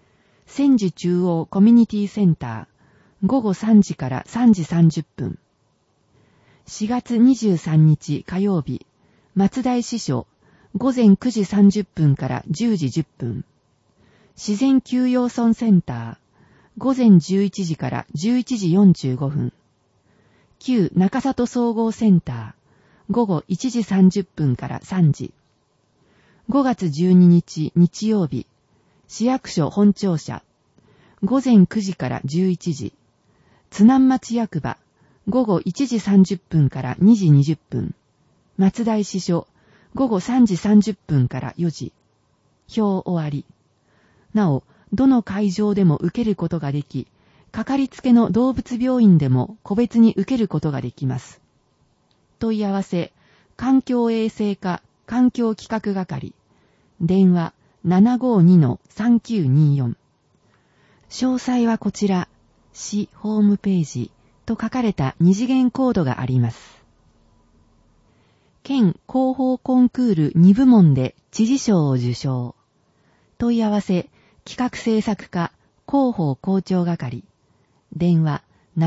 千住中央コミュニティセンター、午後3時から3時30分。4月23日火曜日、松代支所、午前9時30分から10時10分。自然休養村センター、午前11時から11時45分。旧中里総合センター、午後1時30分から3時。5月12日日曜日、市役所本庁舎、午前9時から11時。津南町役場、午後1時30分から2時20分。松代支所、午後3時30分から4時。表終わり。なお、どの会場でも受けることができ、かかりつけの動物病院でも個別に受けることができます。問い合わせ、環境衛生課環境企画係。電話 752-3924。詳細はこちら、市ホームページと書かれた二次元コードがあります。県広報コンクール2部門で知事賞を受賞。問い合わせ、企画制作課広報校長係。電話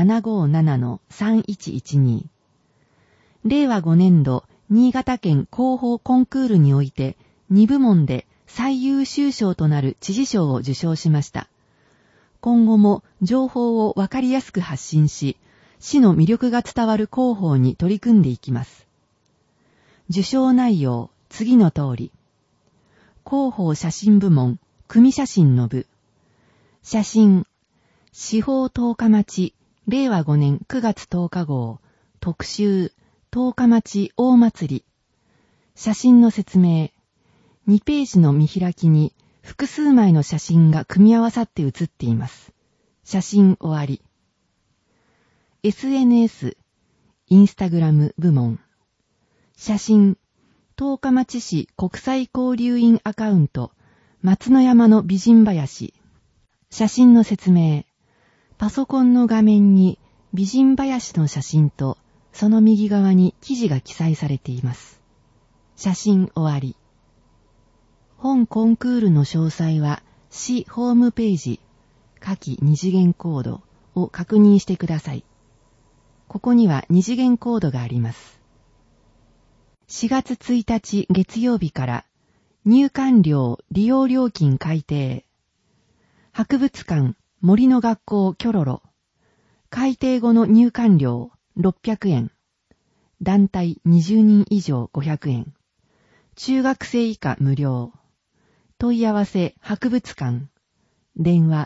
757-3112。令和5年度新潟県広報コンクールにおいて2部門で最優秀賞となる知事賞を受賞しました。今後も情報をわかりやすく発信し、市の魅力が伝わる広報に取り組んでいきます。受賞内容、次の通り。広報写真部門、組写真の部。写真、四方十日町、令和5年9月10日号、特集、十日町大祭り。写真の説明。2ページの見開きに複数枚の写真が組み合わさって写っています。写真終わり。SNS、インスタグラム部門。写真、十日町市国際交流員アカウント、松の山の美人林。写真の説明。パソコンの画面に美人林の写真と、その右側に記事が記載されています。写真終わり。本コンクールの詳細は、市ホームページ、下記二次元コードを確認してください。ここには二次元コードがあります。4月1日月曜日から入館料利用料金改定。博物館森の学校キョロロ。改定後の入館料600円。団体20人以上500円。中学生以下無料。問い合わせ博物館。電話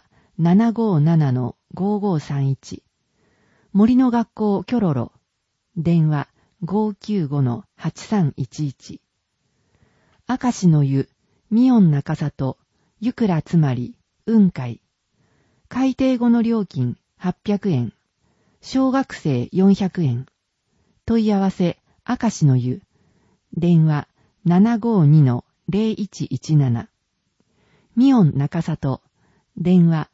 757-5531。森の学校キョロロ。電話 595-8311。明石の湯、ミオン中里、ゆくらつまり、雲海。改定後の料金800円。小学生400円。問い合わせ、明石の湯。電話 752-0117。ミオン中里。電話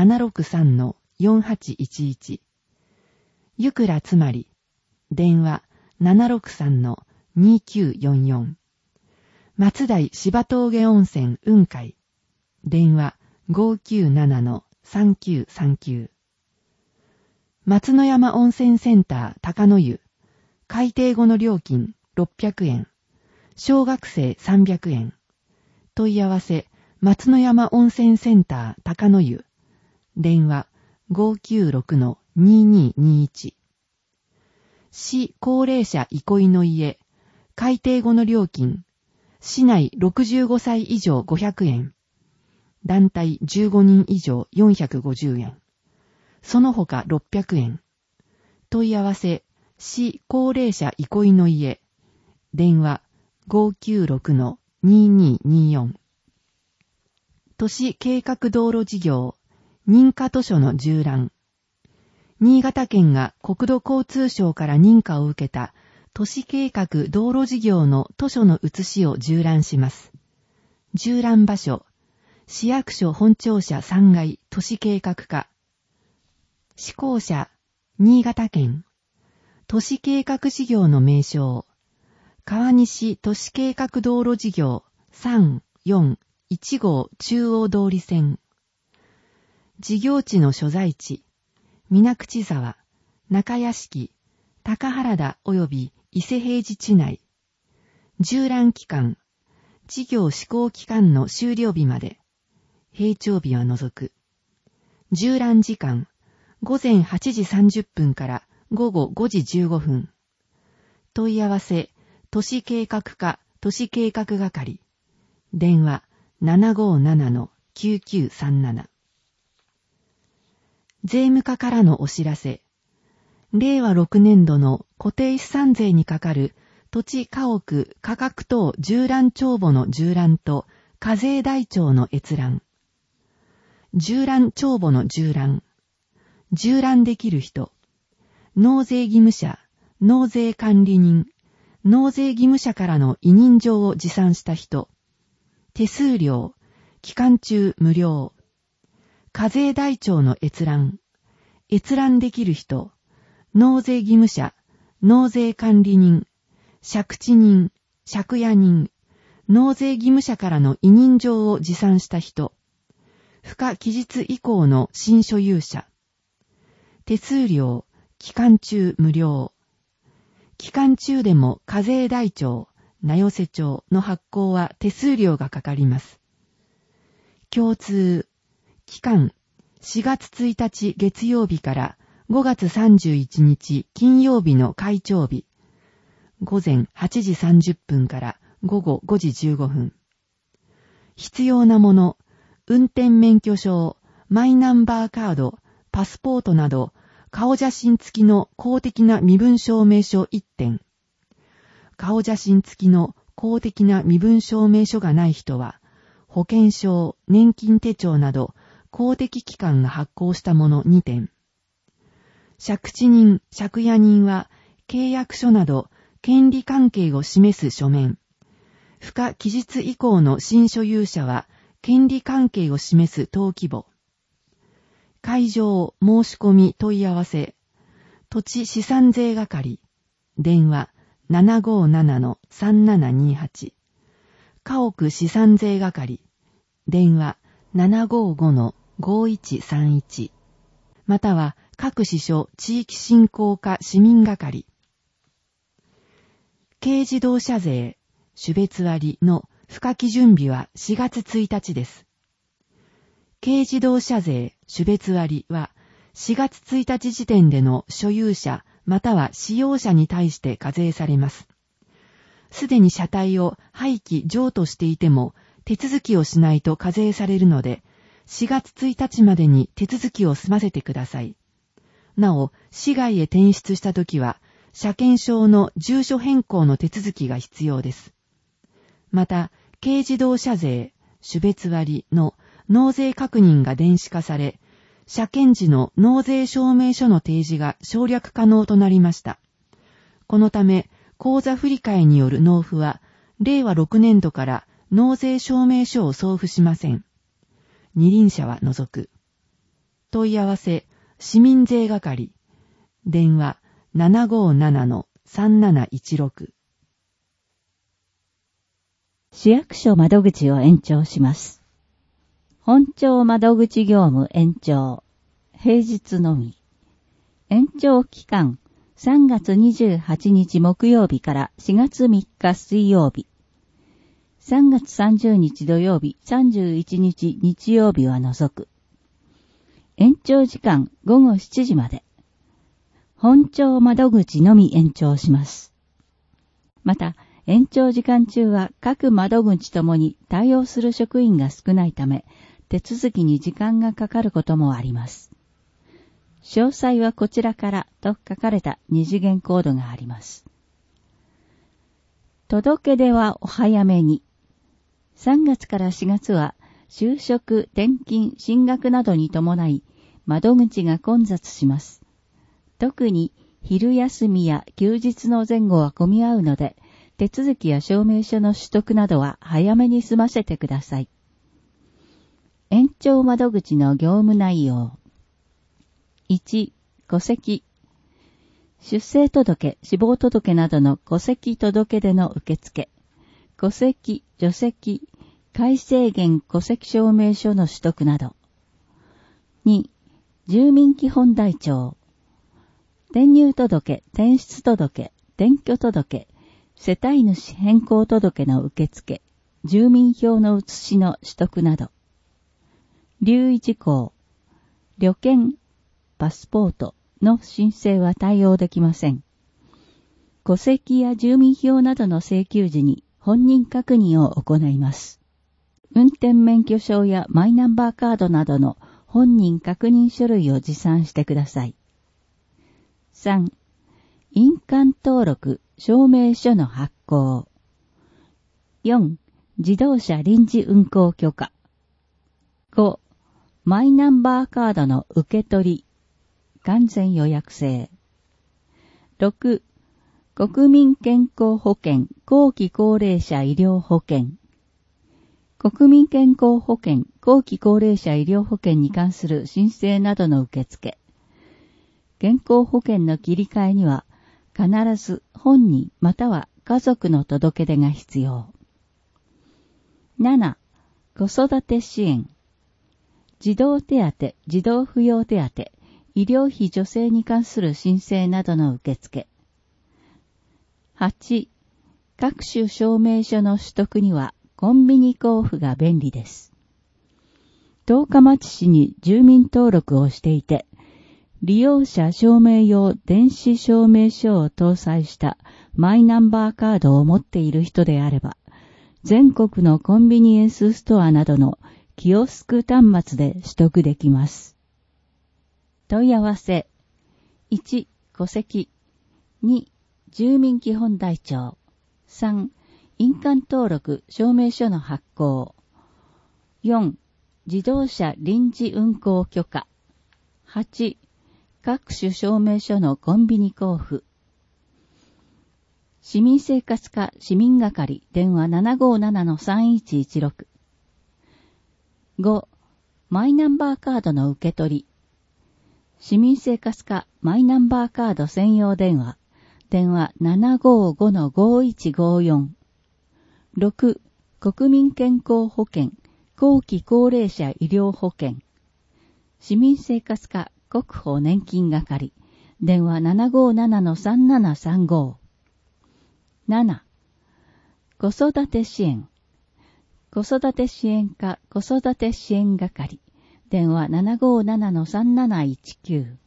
763-4811。ゆくらつまり。電話 763-2944。松代芝峠温泉雲海。電話 597-3939。松の山温泉センター高野湯。改定後の料金600円。小学生300円。問い合わせ、松の山温泉センター高野湯。電話 596-2221。市高齢者憩いの家。改定後の料金。市内65歳以上500円。団体15人以上450円。その他600円。問い合わせ、市高齢者憩いの家。電話 596-2224。都市計画道路事業、認可図書の縦覧。新潟県が国土交通省から認可を受けた都市計画道路事業の図書の写しを縦覧します。縦覧場所、市役所本庁舎3階都市計画課。施行者、新潟県。都市計画事業の名称。川西都市計画道路事業3、4、1号中央通り線。 事業地の所在地、水口沢、中屋敷、高原田及び伊勢平寺地内、従覧期間、事業施行期間の終了日まで、閉庁日は除く。従覧時間、午前8時30分から午後5時15分。問い合わせ、都市計画課、都市計画係。電話 757-9937。税務課からのお知らせ。令和6年度の固定資産税にかかる土地家屋価格等従覧帳簿の従覧と課税台帳の閲覧。従覧帳簿の従覧。従覧できる人。納税義務者、納税管理人、納税義務者からの委任状を持参した人。手数料、期間中無料。課税台帳の閲覧。閲覧できる人。納税義務者、納税管理人、借地人、借家人、納税義務者からの委任状を持参した人。付加期日以降の新所有者。手数料、期間中無料。期間中でも課税台帳、名寄せ帳の発行は手数料がかかります。共通、期間、4月1日月曜日から5月31日金曜日の開帳日。午前8時30分から午後5時15分。必要なもの、運転免許証、マイナンバーカード、パスポートなど、顔写真付きの公的な身分証明書1点。顔写真付きの公的な身分証明書がない人は、保険証、年金手帳など、公的機関が発行したもの2点。借地人、借家人は、契約書など、権利関係を示す書面。付加期日以降の新所有者は、権利関係を示す登記簿。会場、申し込み問い合わせ。土地資産税係。電話 757-3728。家屋資産税係。電話 755-5131。または各支所地域振興課市民係。軽自動車税、種別割の付加基準日は4月1日です。軽自動車税、種別割は4月1日時点での所有者または使用者に対して課税されます。すでに車体を廃棄譲渡していても手続きをしないと課税されるので、4月1日までに手続きを済ませてください。なお、市外へ転出したときは、車検証の住所変更の手続きが必要です。また、軽自動車税、種別割の納税確認が電子化され、車検時の納税証明書の提示が省略可能となりました。このため、口座振替による納付は、令和6年度から納税証明書を送付しません。二輪車は除く。問い合わせ、市民税係。電話 757-3716。 市役所窓口を延長します。本庁窓口業務延長。平日のみ。延長期間、3月28日木曜日から4月3日水曜日。3月30日土曜日、31日日曜日は除く。延長時間午後7時まで。本庁窓口のみ延長します。また、延長時間中は各窓口ともに対応する職員が少ないため、手続きに時間がかかることもあります。詳細はこちらからと書かれた二次元コードがあります。届け出はお早めに。3月から4月は就職、転勤、進学などに伴い窓口が混雑します。特に昼休みや休日の前後は混み合うので、手続きや証明書の取得などは早めに済ませてください。延長窓口の業務内容。1、戸籍。出生届、死亡届などの戸籍届出の受付。戸籍、除籍、改正限戸籍証明書の取得など。 2、住民基本台帳。転入届、転出届、転居届、世帯主変更届の受付、住民票の写しの取得など。留意事項。旅券、パスポートの申請は対応できません。戸籍や住民票などの請求時に本人確認を行います。運転免許証やマイナンバーカードなどの本人確認書類を持参してください。3、印鑑登録証明書の発行。4、自動車臨時運行許可。5、マイナンバーカードの受け取り、完全予約制。6、国民健康保険後期高齢者医療保険。国民健康保険後期高齢者医療保険に関する申請などの受付。健康保険の切り替えには必ず本人または家族の届け出が必要。7、子育て支援。児童手当、児童扶養手当、医療費助成に関する申請などの受付。8、各種証明書の取得にはコンビニ交付が便利です。十日町市に住民登録をしていて、利用者証明用電子証明書を搭載したマイナンバーカードを持っている人であれば、全国のコンビニエンスストアなどのキオスク端末で取得できます。問い合わせ。1、戸籍。2、住民基本台帳。3、印鑑登録証明書の発行。4、自動車臨時運行許可。8、各種証明書のコンビニ交付。市民生活課市民係電話 757-3116。5、マイナンバーカードの受け取り。市民生活課マイナンバーカード専用電話電話 755-5154。6、国民健康保険後期高齢者医療保険。市民生活課国保年金係電話 757-3735。7、子育て支援。子育て支援課子育て支援係電話 757-3719。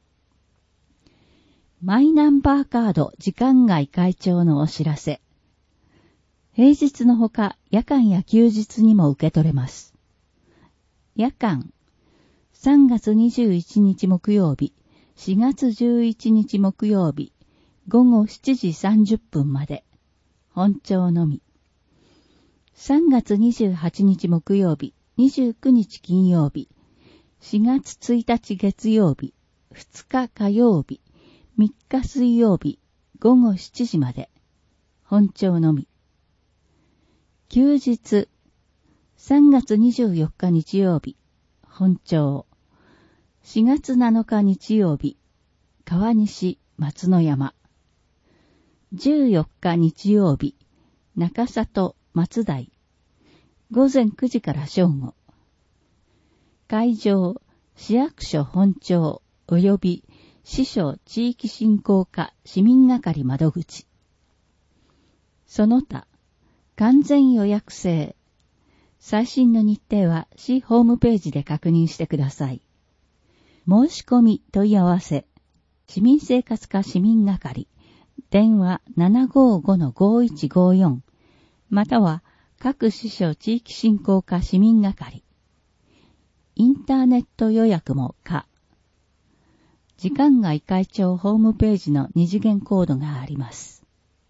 マイナンバーカード時間外開帳のお知らせ。平日のほか夜間や休日にも受け取れます。夜間、3月21日木曜日、4月11日木曜日、午後7時30分まで。本庁のみ。3月28日木曜日、29日金曜日、4月1日月曜日、2日火曜日、3日水曜日、午後7時まで。本庁のみ。休日、3月24日日曜日、本庁。4月7日日曜日、川西松之山。14日日曜日、中里松台。午前9時から正午。会場、市役所本庁及び市所地域振興課市民係窓口。その他、完全予約制。最新の日程は市ホームページで確認してください。申し込み問い合わせ。市民生活課市民係。電話 755-5154。または各市所地域振興課市民係。インターネット予約も可。時間外開帳ホームページの二次元コードがあります。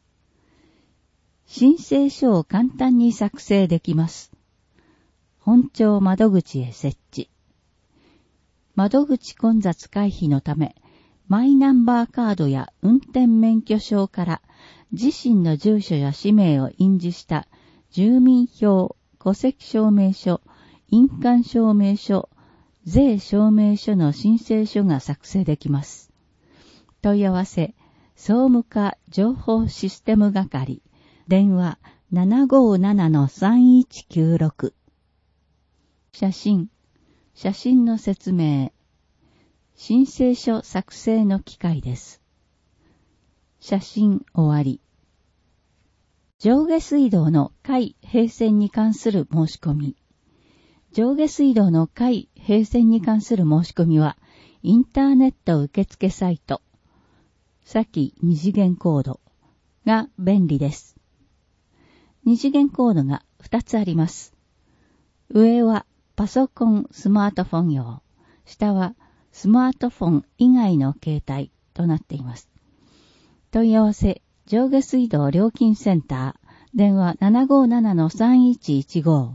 申請書を簡単に作成できます。本庁窓口へ設置。窓口混雑回避のため、マイナンバーカードや運転免許証から自身の住所や氏名を印字した住民票、戸籍証明書、印鑑証明書、税証明書の申請書が作成できます。問い合わせ、総務課情報システム係、電話 757-3196。写真、 写真の説明。申請書作成の機会です。写真終わり。上下水道の海閉栓に関する申し込み。上下水道の海閉栓に関する申し込みは、インターネット受付サイト、下記二次元コードが便利です。二次元コードが2つあります。上はパソコン、スマートフォン用、下はスマートフォン以外の携帯となっています。問い合わせ、上下水道料金センター、電話 757-3115。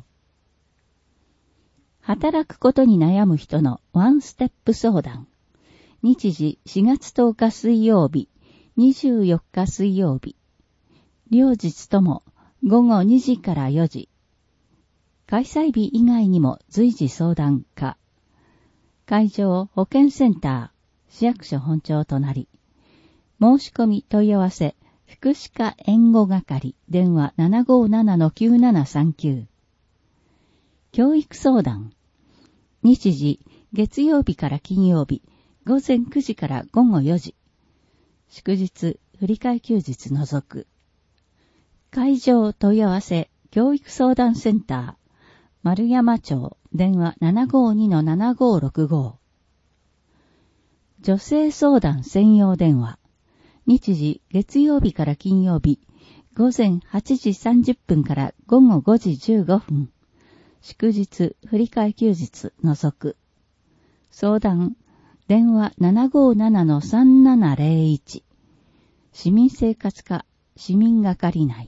働くことに悩む人のワンステップ相談。日時4月10日水曜日、24日水曜日。両日とも午後2時から4時。開催日以外にも随時相談可。会場保健センター、市役所本庁隣。申し込み問い合わせ、福祉課援護係、電話 757-9739。教育相談。日時、月曜日から金曜日、午前9時から午後4時。祝日、振り替え休日除く。会場問い合わせ、教育相談センター、丸山町、電話 752-7565。女性相談専用電話。日時、月曜日から金曜日、午前8時30分から午後5時15分。祝日、振り替え休日除く。相談、電話 757-3701。市民生活課、市民係内。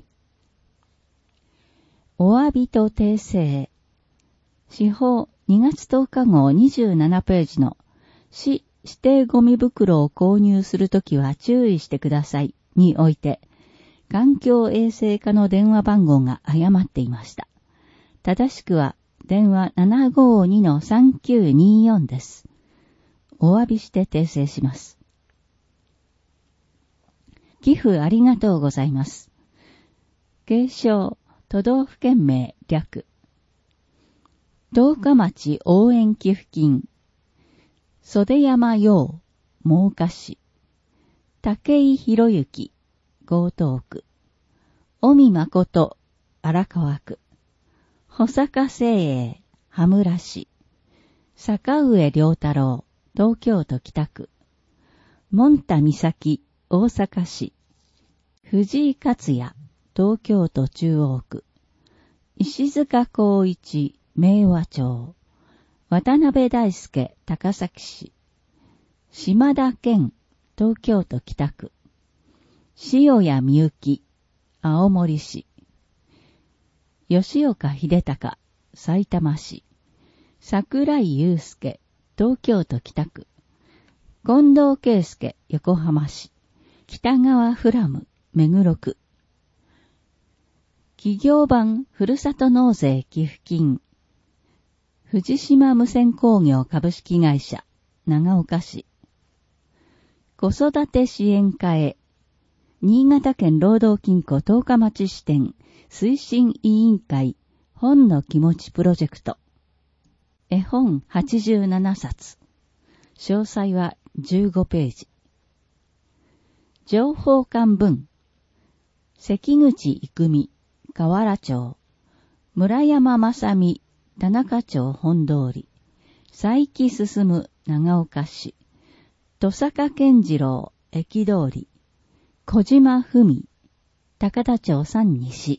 お詫びと訂正。司法2月10日号27ページの市指定ゴミ袋を購入するときは注意してくださいにおいて、環境衛生課の電話番号が誤っていました。正しくは電話 752-3924 です。お詫びして訂正します。寄付ありがとうございます。継承、都道府県名略。十日町応援寄付金。袖山陽、真岡市。武井博之、江東区。尾身誠、荒川区。保坂清英、羽村市。坂上良太郎、東京都北区。門田美咲、大阪市。藤井克也、東京都中央区。石塚光一、明和町。渡辺大輔、高崎市。島田健、東京都北区。塩谷美幸、青森市。吉岡秀隆、埼玉市。桜井祐介、東京都北区。近藤圭介、横浜市。北川フラム、目黒区。企業版ふるさと納税寄付金。藤島無線工業株式会社、長岡市。子育て支援課へ、新潟県労働金庫十日町支店推進委員会本の気持ちプロジェクト。絵本87冊。詳細は15ページ。情報館文。関口育美、河原町。村山正美、田中町本通り。佐伯進、長岡市。戸坂健次郎、駅通り。小島文、高田町三西。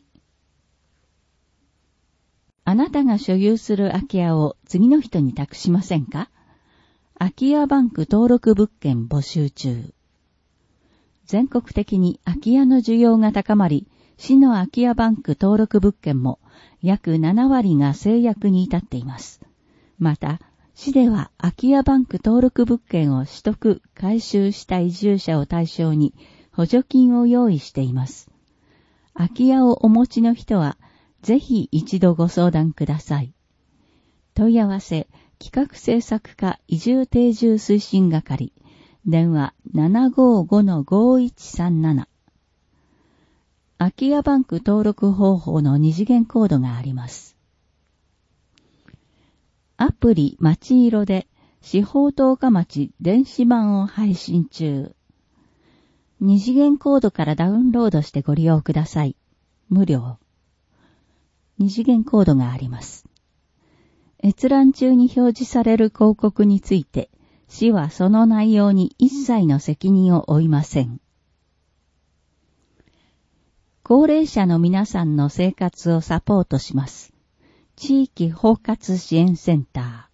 あなたが所有する空き家を次の人に託しませんか？空き家バンク登録物件募集中。全国的に空き家の需要が高まり、市の空き家バンク登録物件も約7割が成約に至っています。また、市では空き家バンク登録物件を取得、改修した移住者を対象に補助金を用意しています。空き家をお持ちの人は、ぜひ一度ご相談ください。問い合わせ、企画制作課移住定住推進係、電話 755-5137。空き家バンク登録方法の二次元コードがあります。アップリまちいろで司法十日町電子版を配信中。二次元コードからダウンロードしてご利用ください。無料。二次元コードがあります。閲覧中に表示される広告について、市はその内容に一切の責任を負いません。高齢者の皆さんの生活をサポートします。地域包括支援センタ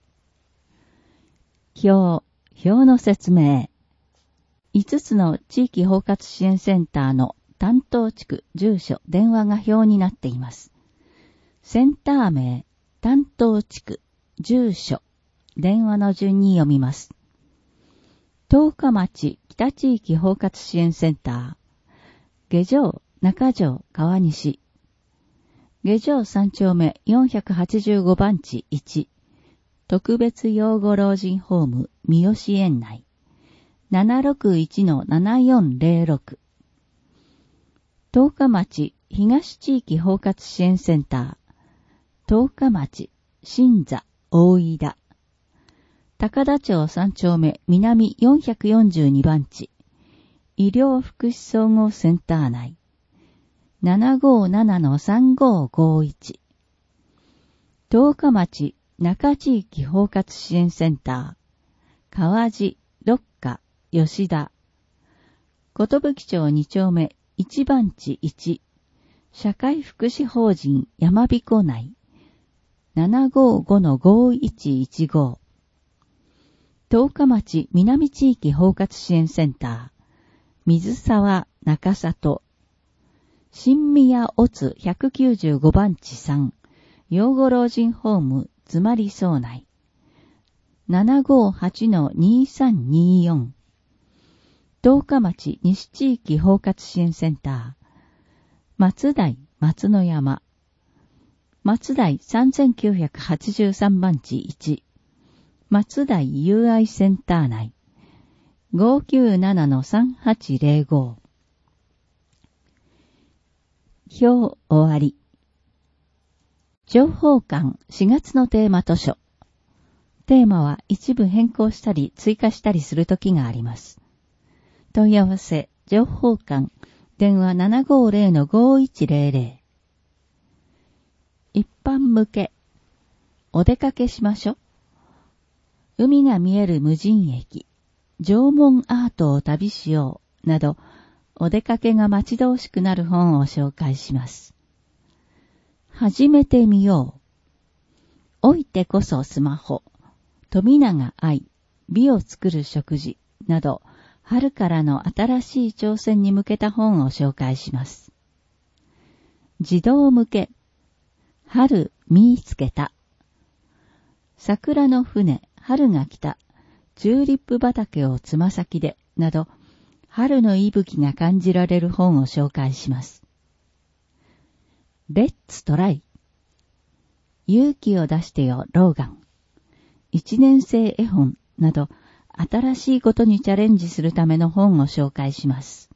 ー。表の説明。5つの地域包括支援センターの担当地区、住所、電話が表になっています。センター名、担当地区、住所、電話の順に読みます。十日町北地域包括支援センター。下条、中条、川西。下条3丁目485番地1。特別養護老人ホーム、三好園内。761-7406。十日町東地域包括支援センター。十日町新座大井田。高田町3丁目南442番地。医療福祉総合センター内。757-3551。十日町中地域包括支援センター。川路六花吉田。寿町2丁目1番地1。社会福祉法人山彦内。755-5115。十日町南地域包括支援センター。水沢中里。新宮オツ195番地3。養護老人ホームつまり荘内。758-2324。十日町西地域包括支援センター。松台松の山。松台3983番地1。松台友愛センター内。597-3805。表終わり。情報館4月のテーマ図書。テーマは一部変更したり追加したりするときがあります。問い合わせ、情報館、電話 750-5100。一般向け。お出かけしましょ。海が見える無人駅。縄文アートを旅しよう。など、お出かけが待ち遠しくなる本を紹介します。始めてみよう。老いてこそスマホ。富永愛、美を作る食事。など、春からの新しい挑戦に向けた本を紹介します。児童向け。春見つけた。桜の船、春が来た。チューリップ畑をつま先で。など、春の息吹が感じられる本を紹介します。レッツトライ。勇気を出してよ、ローガン。一年生絵本など、新しいことにチャレンジするための本を紹介します。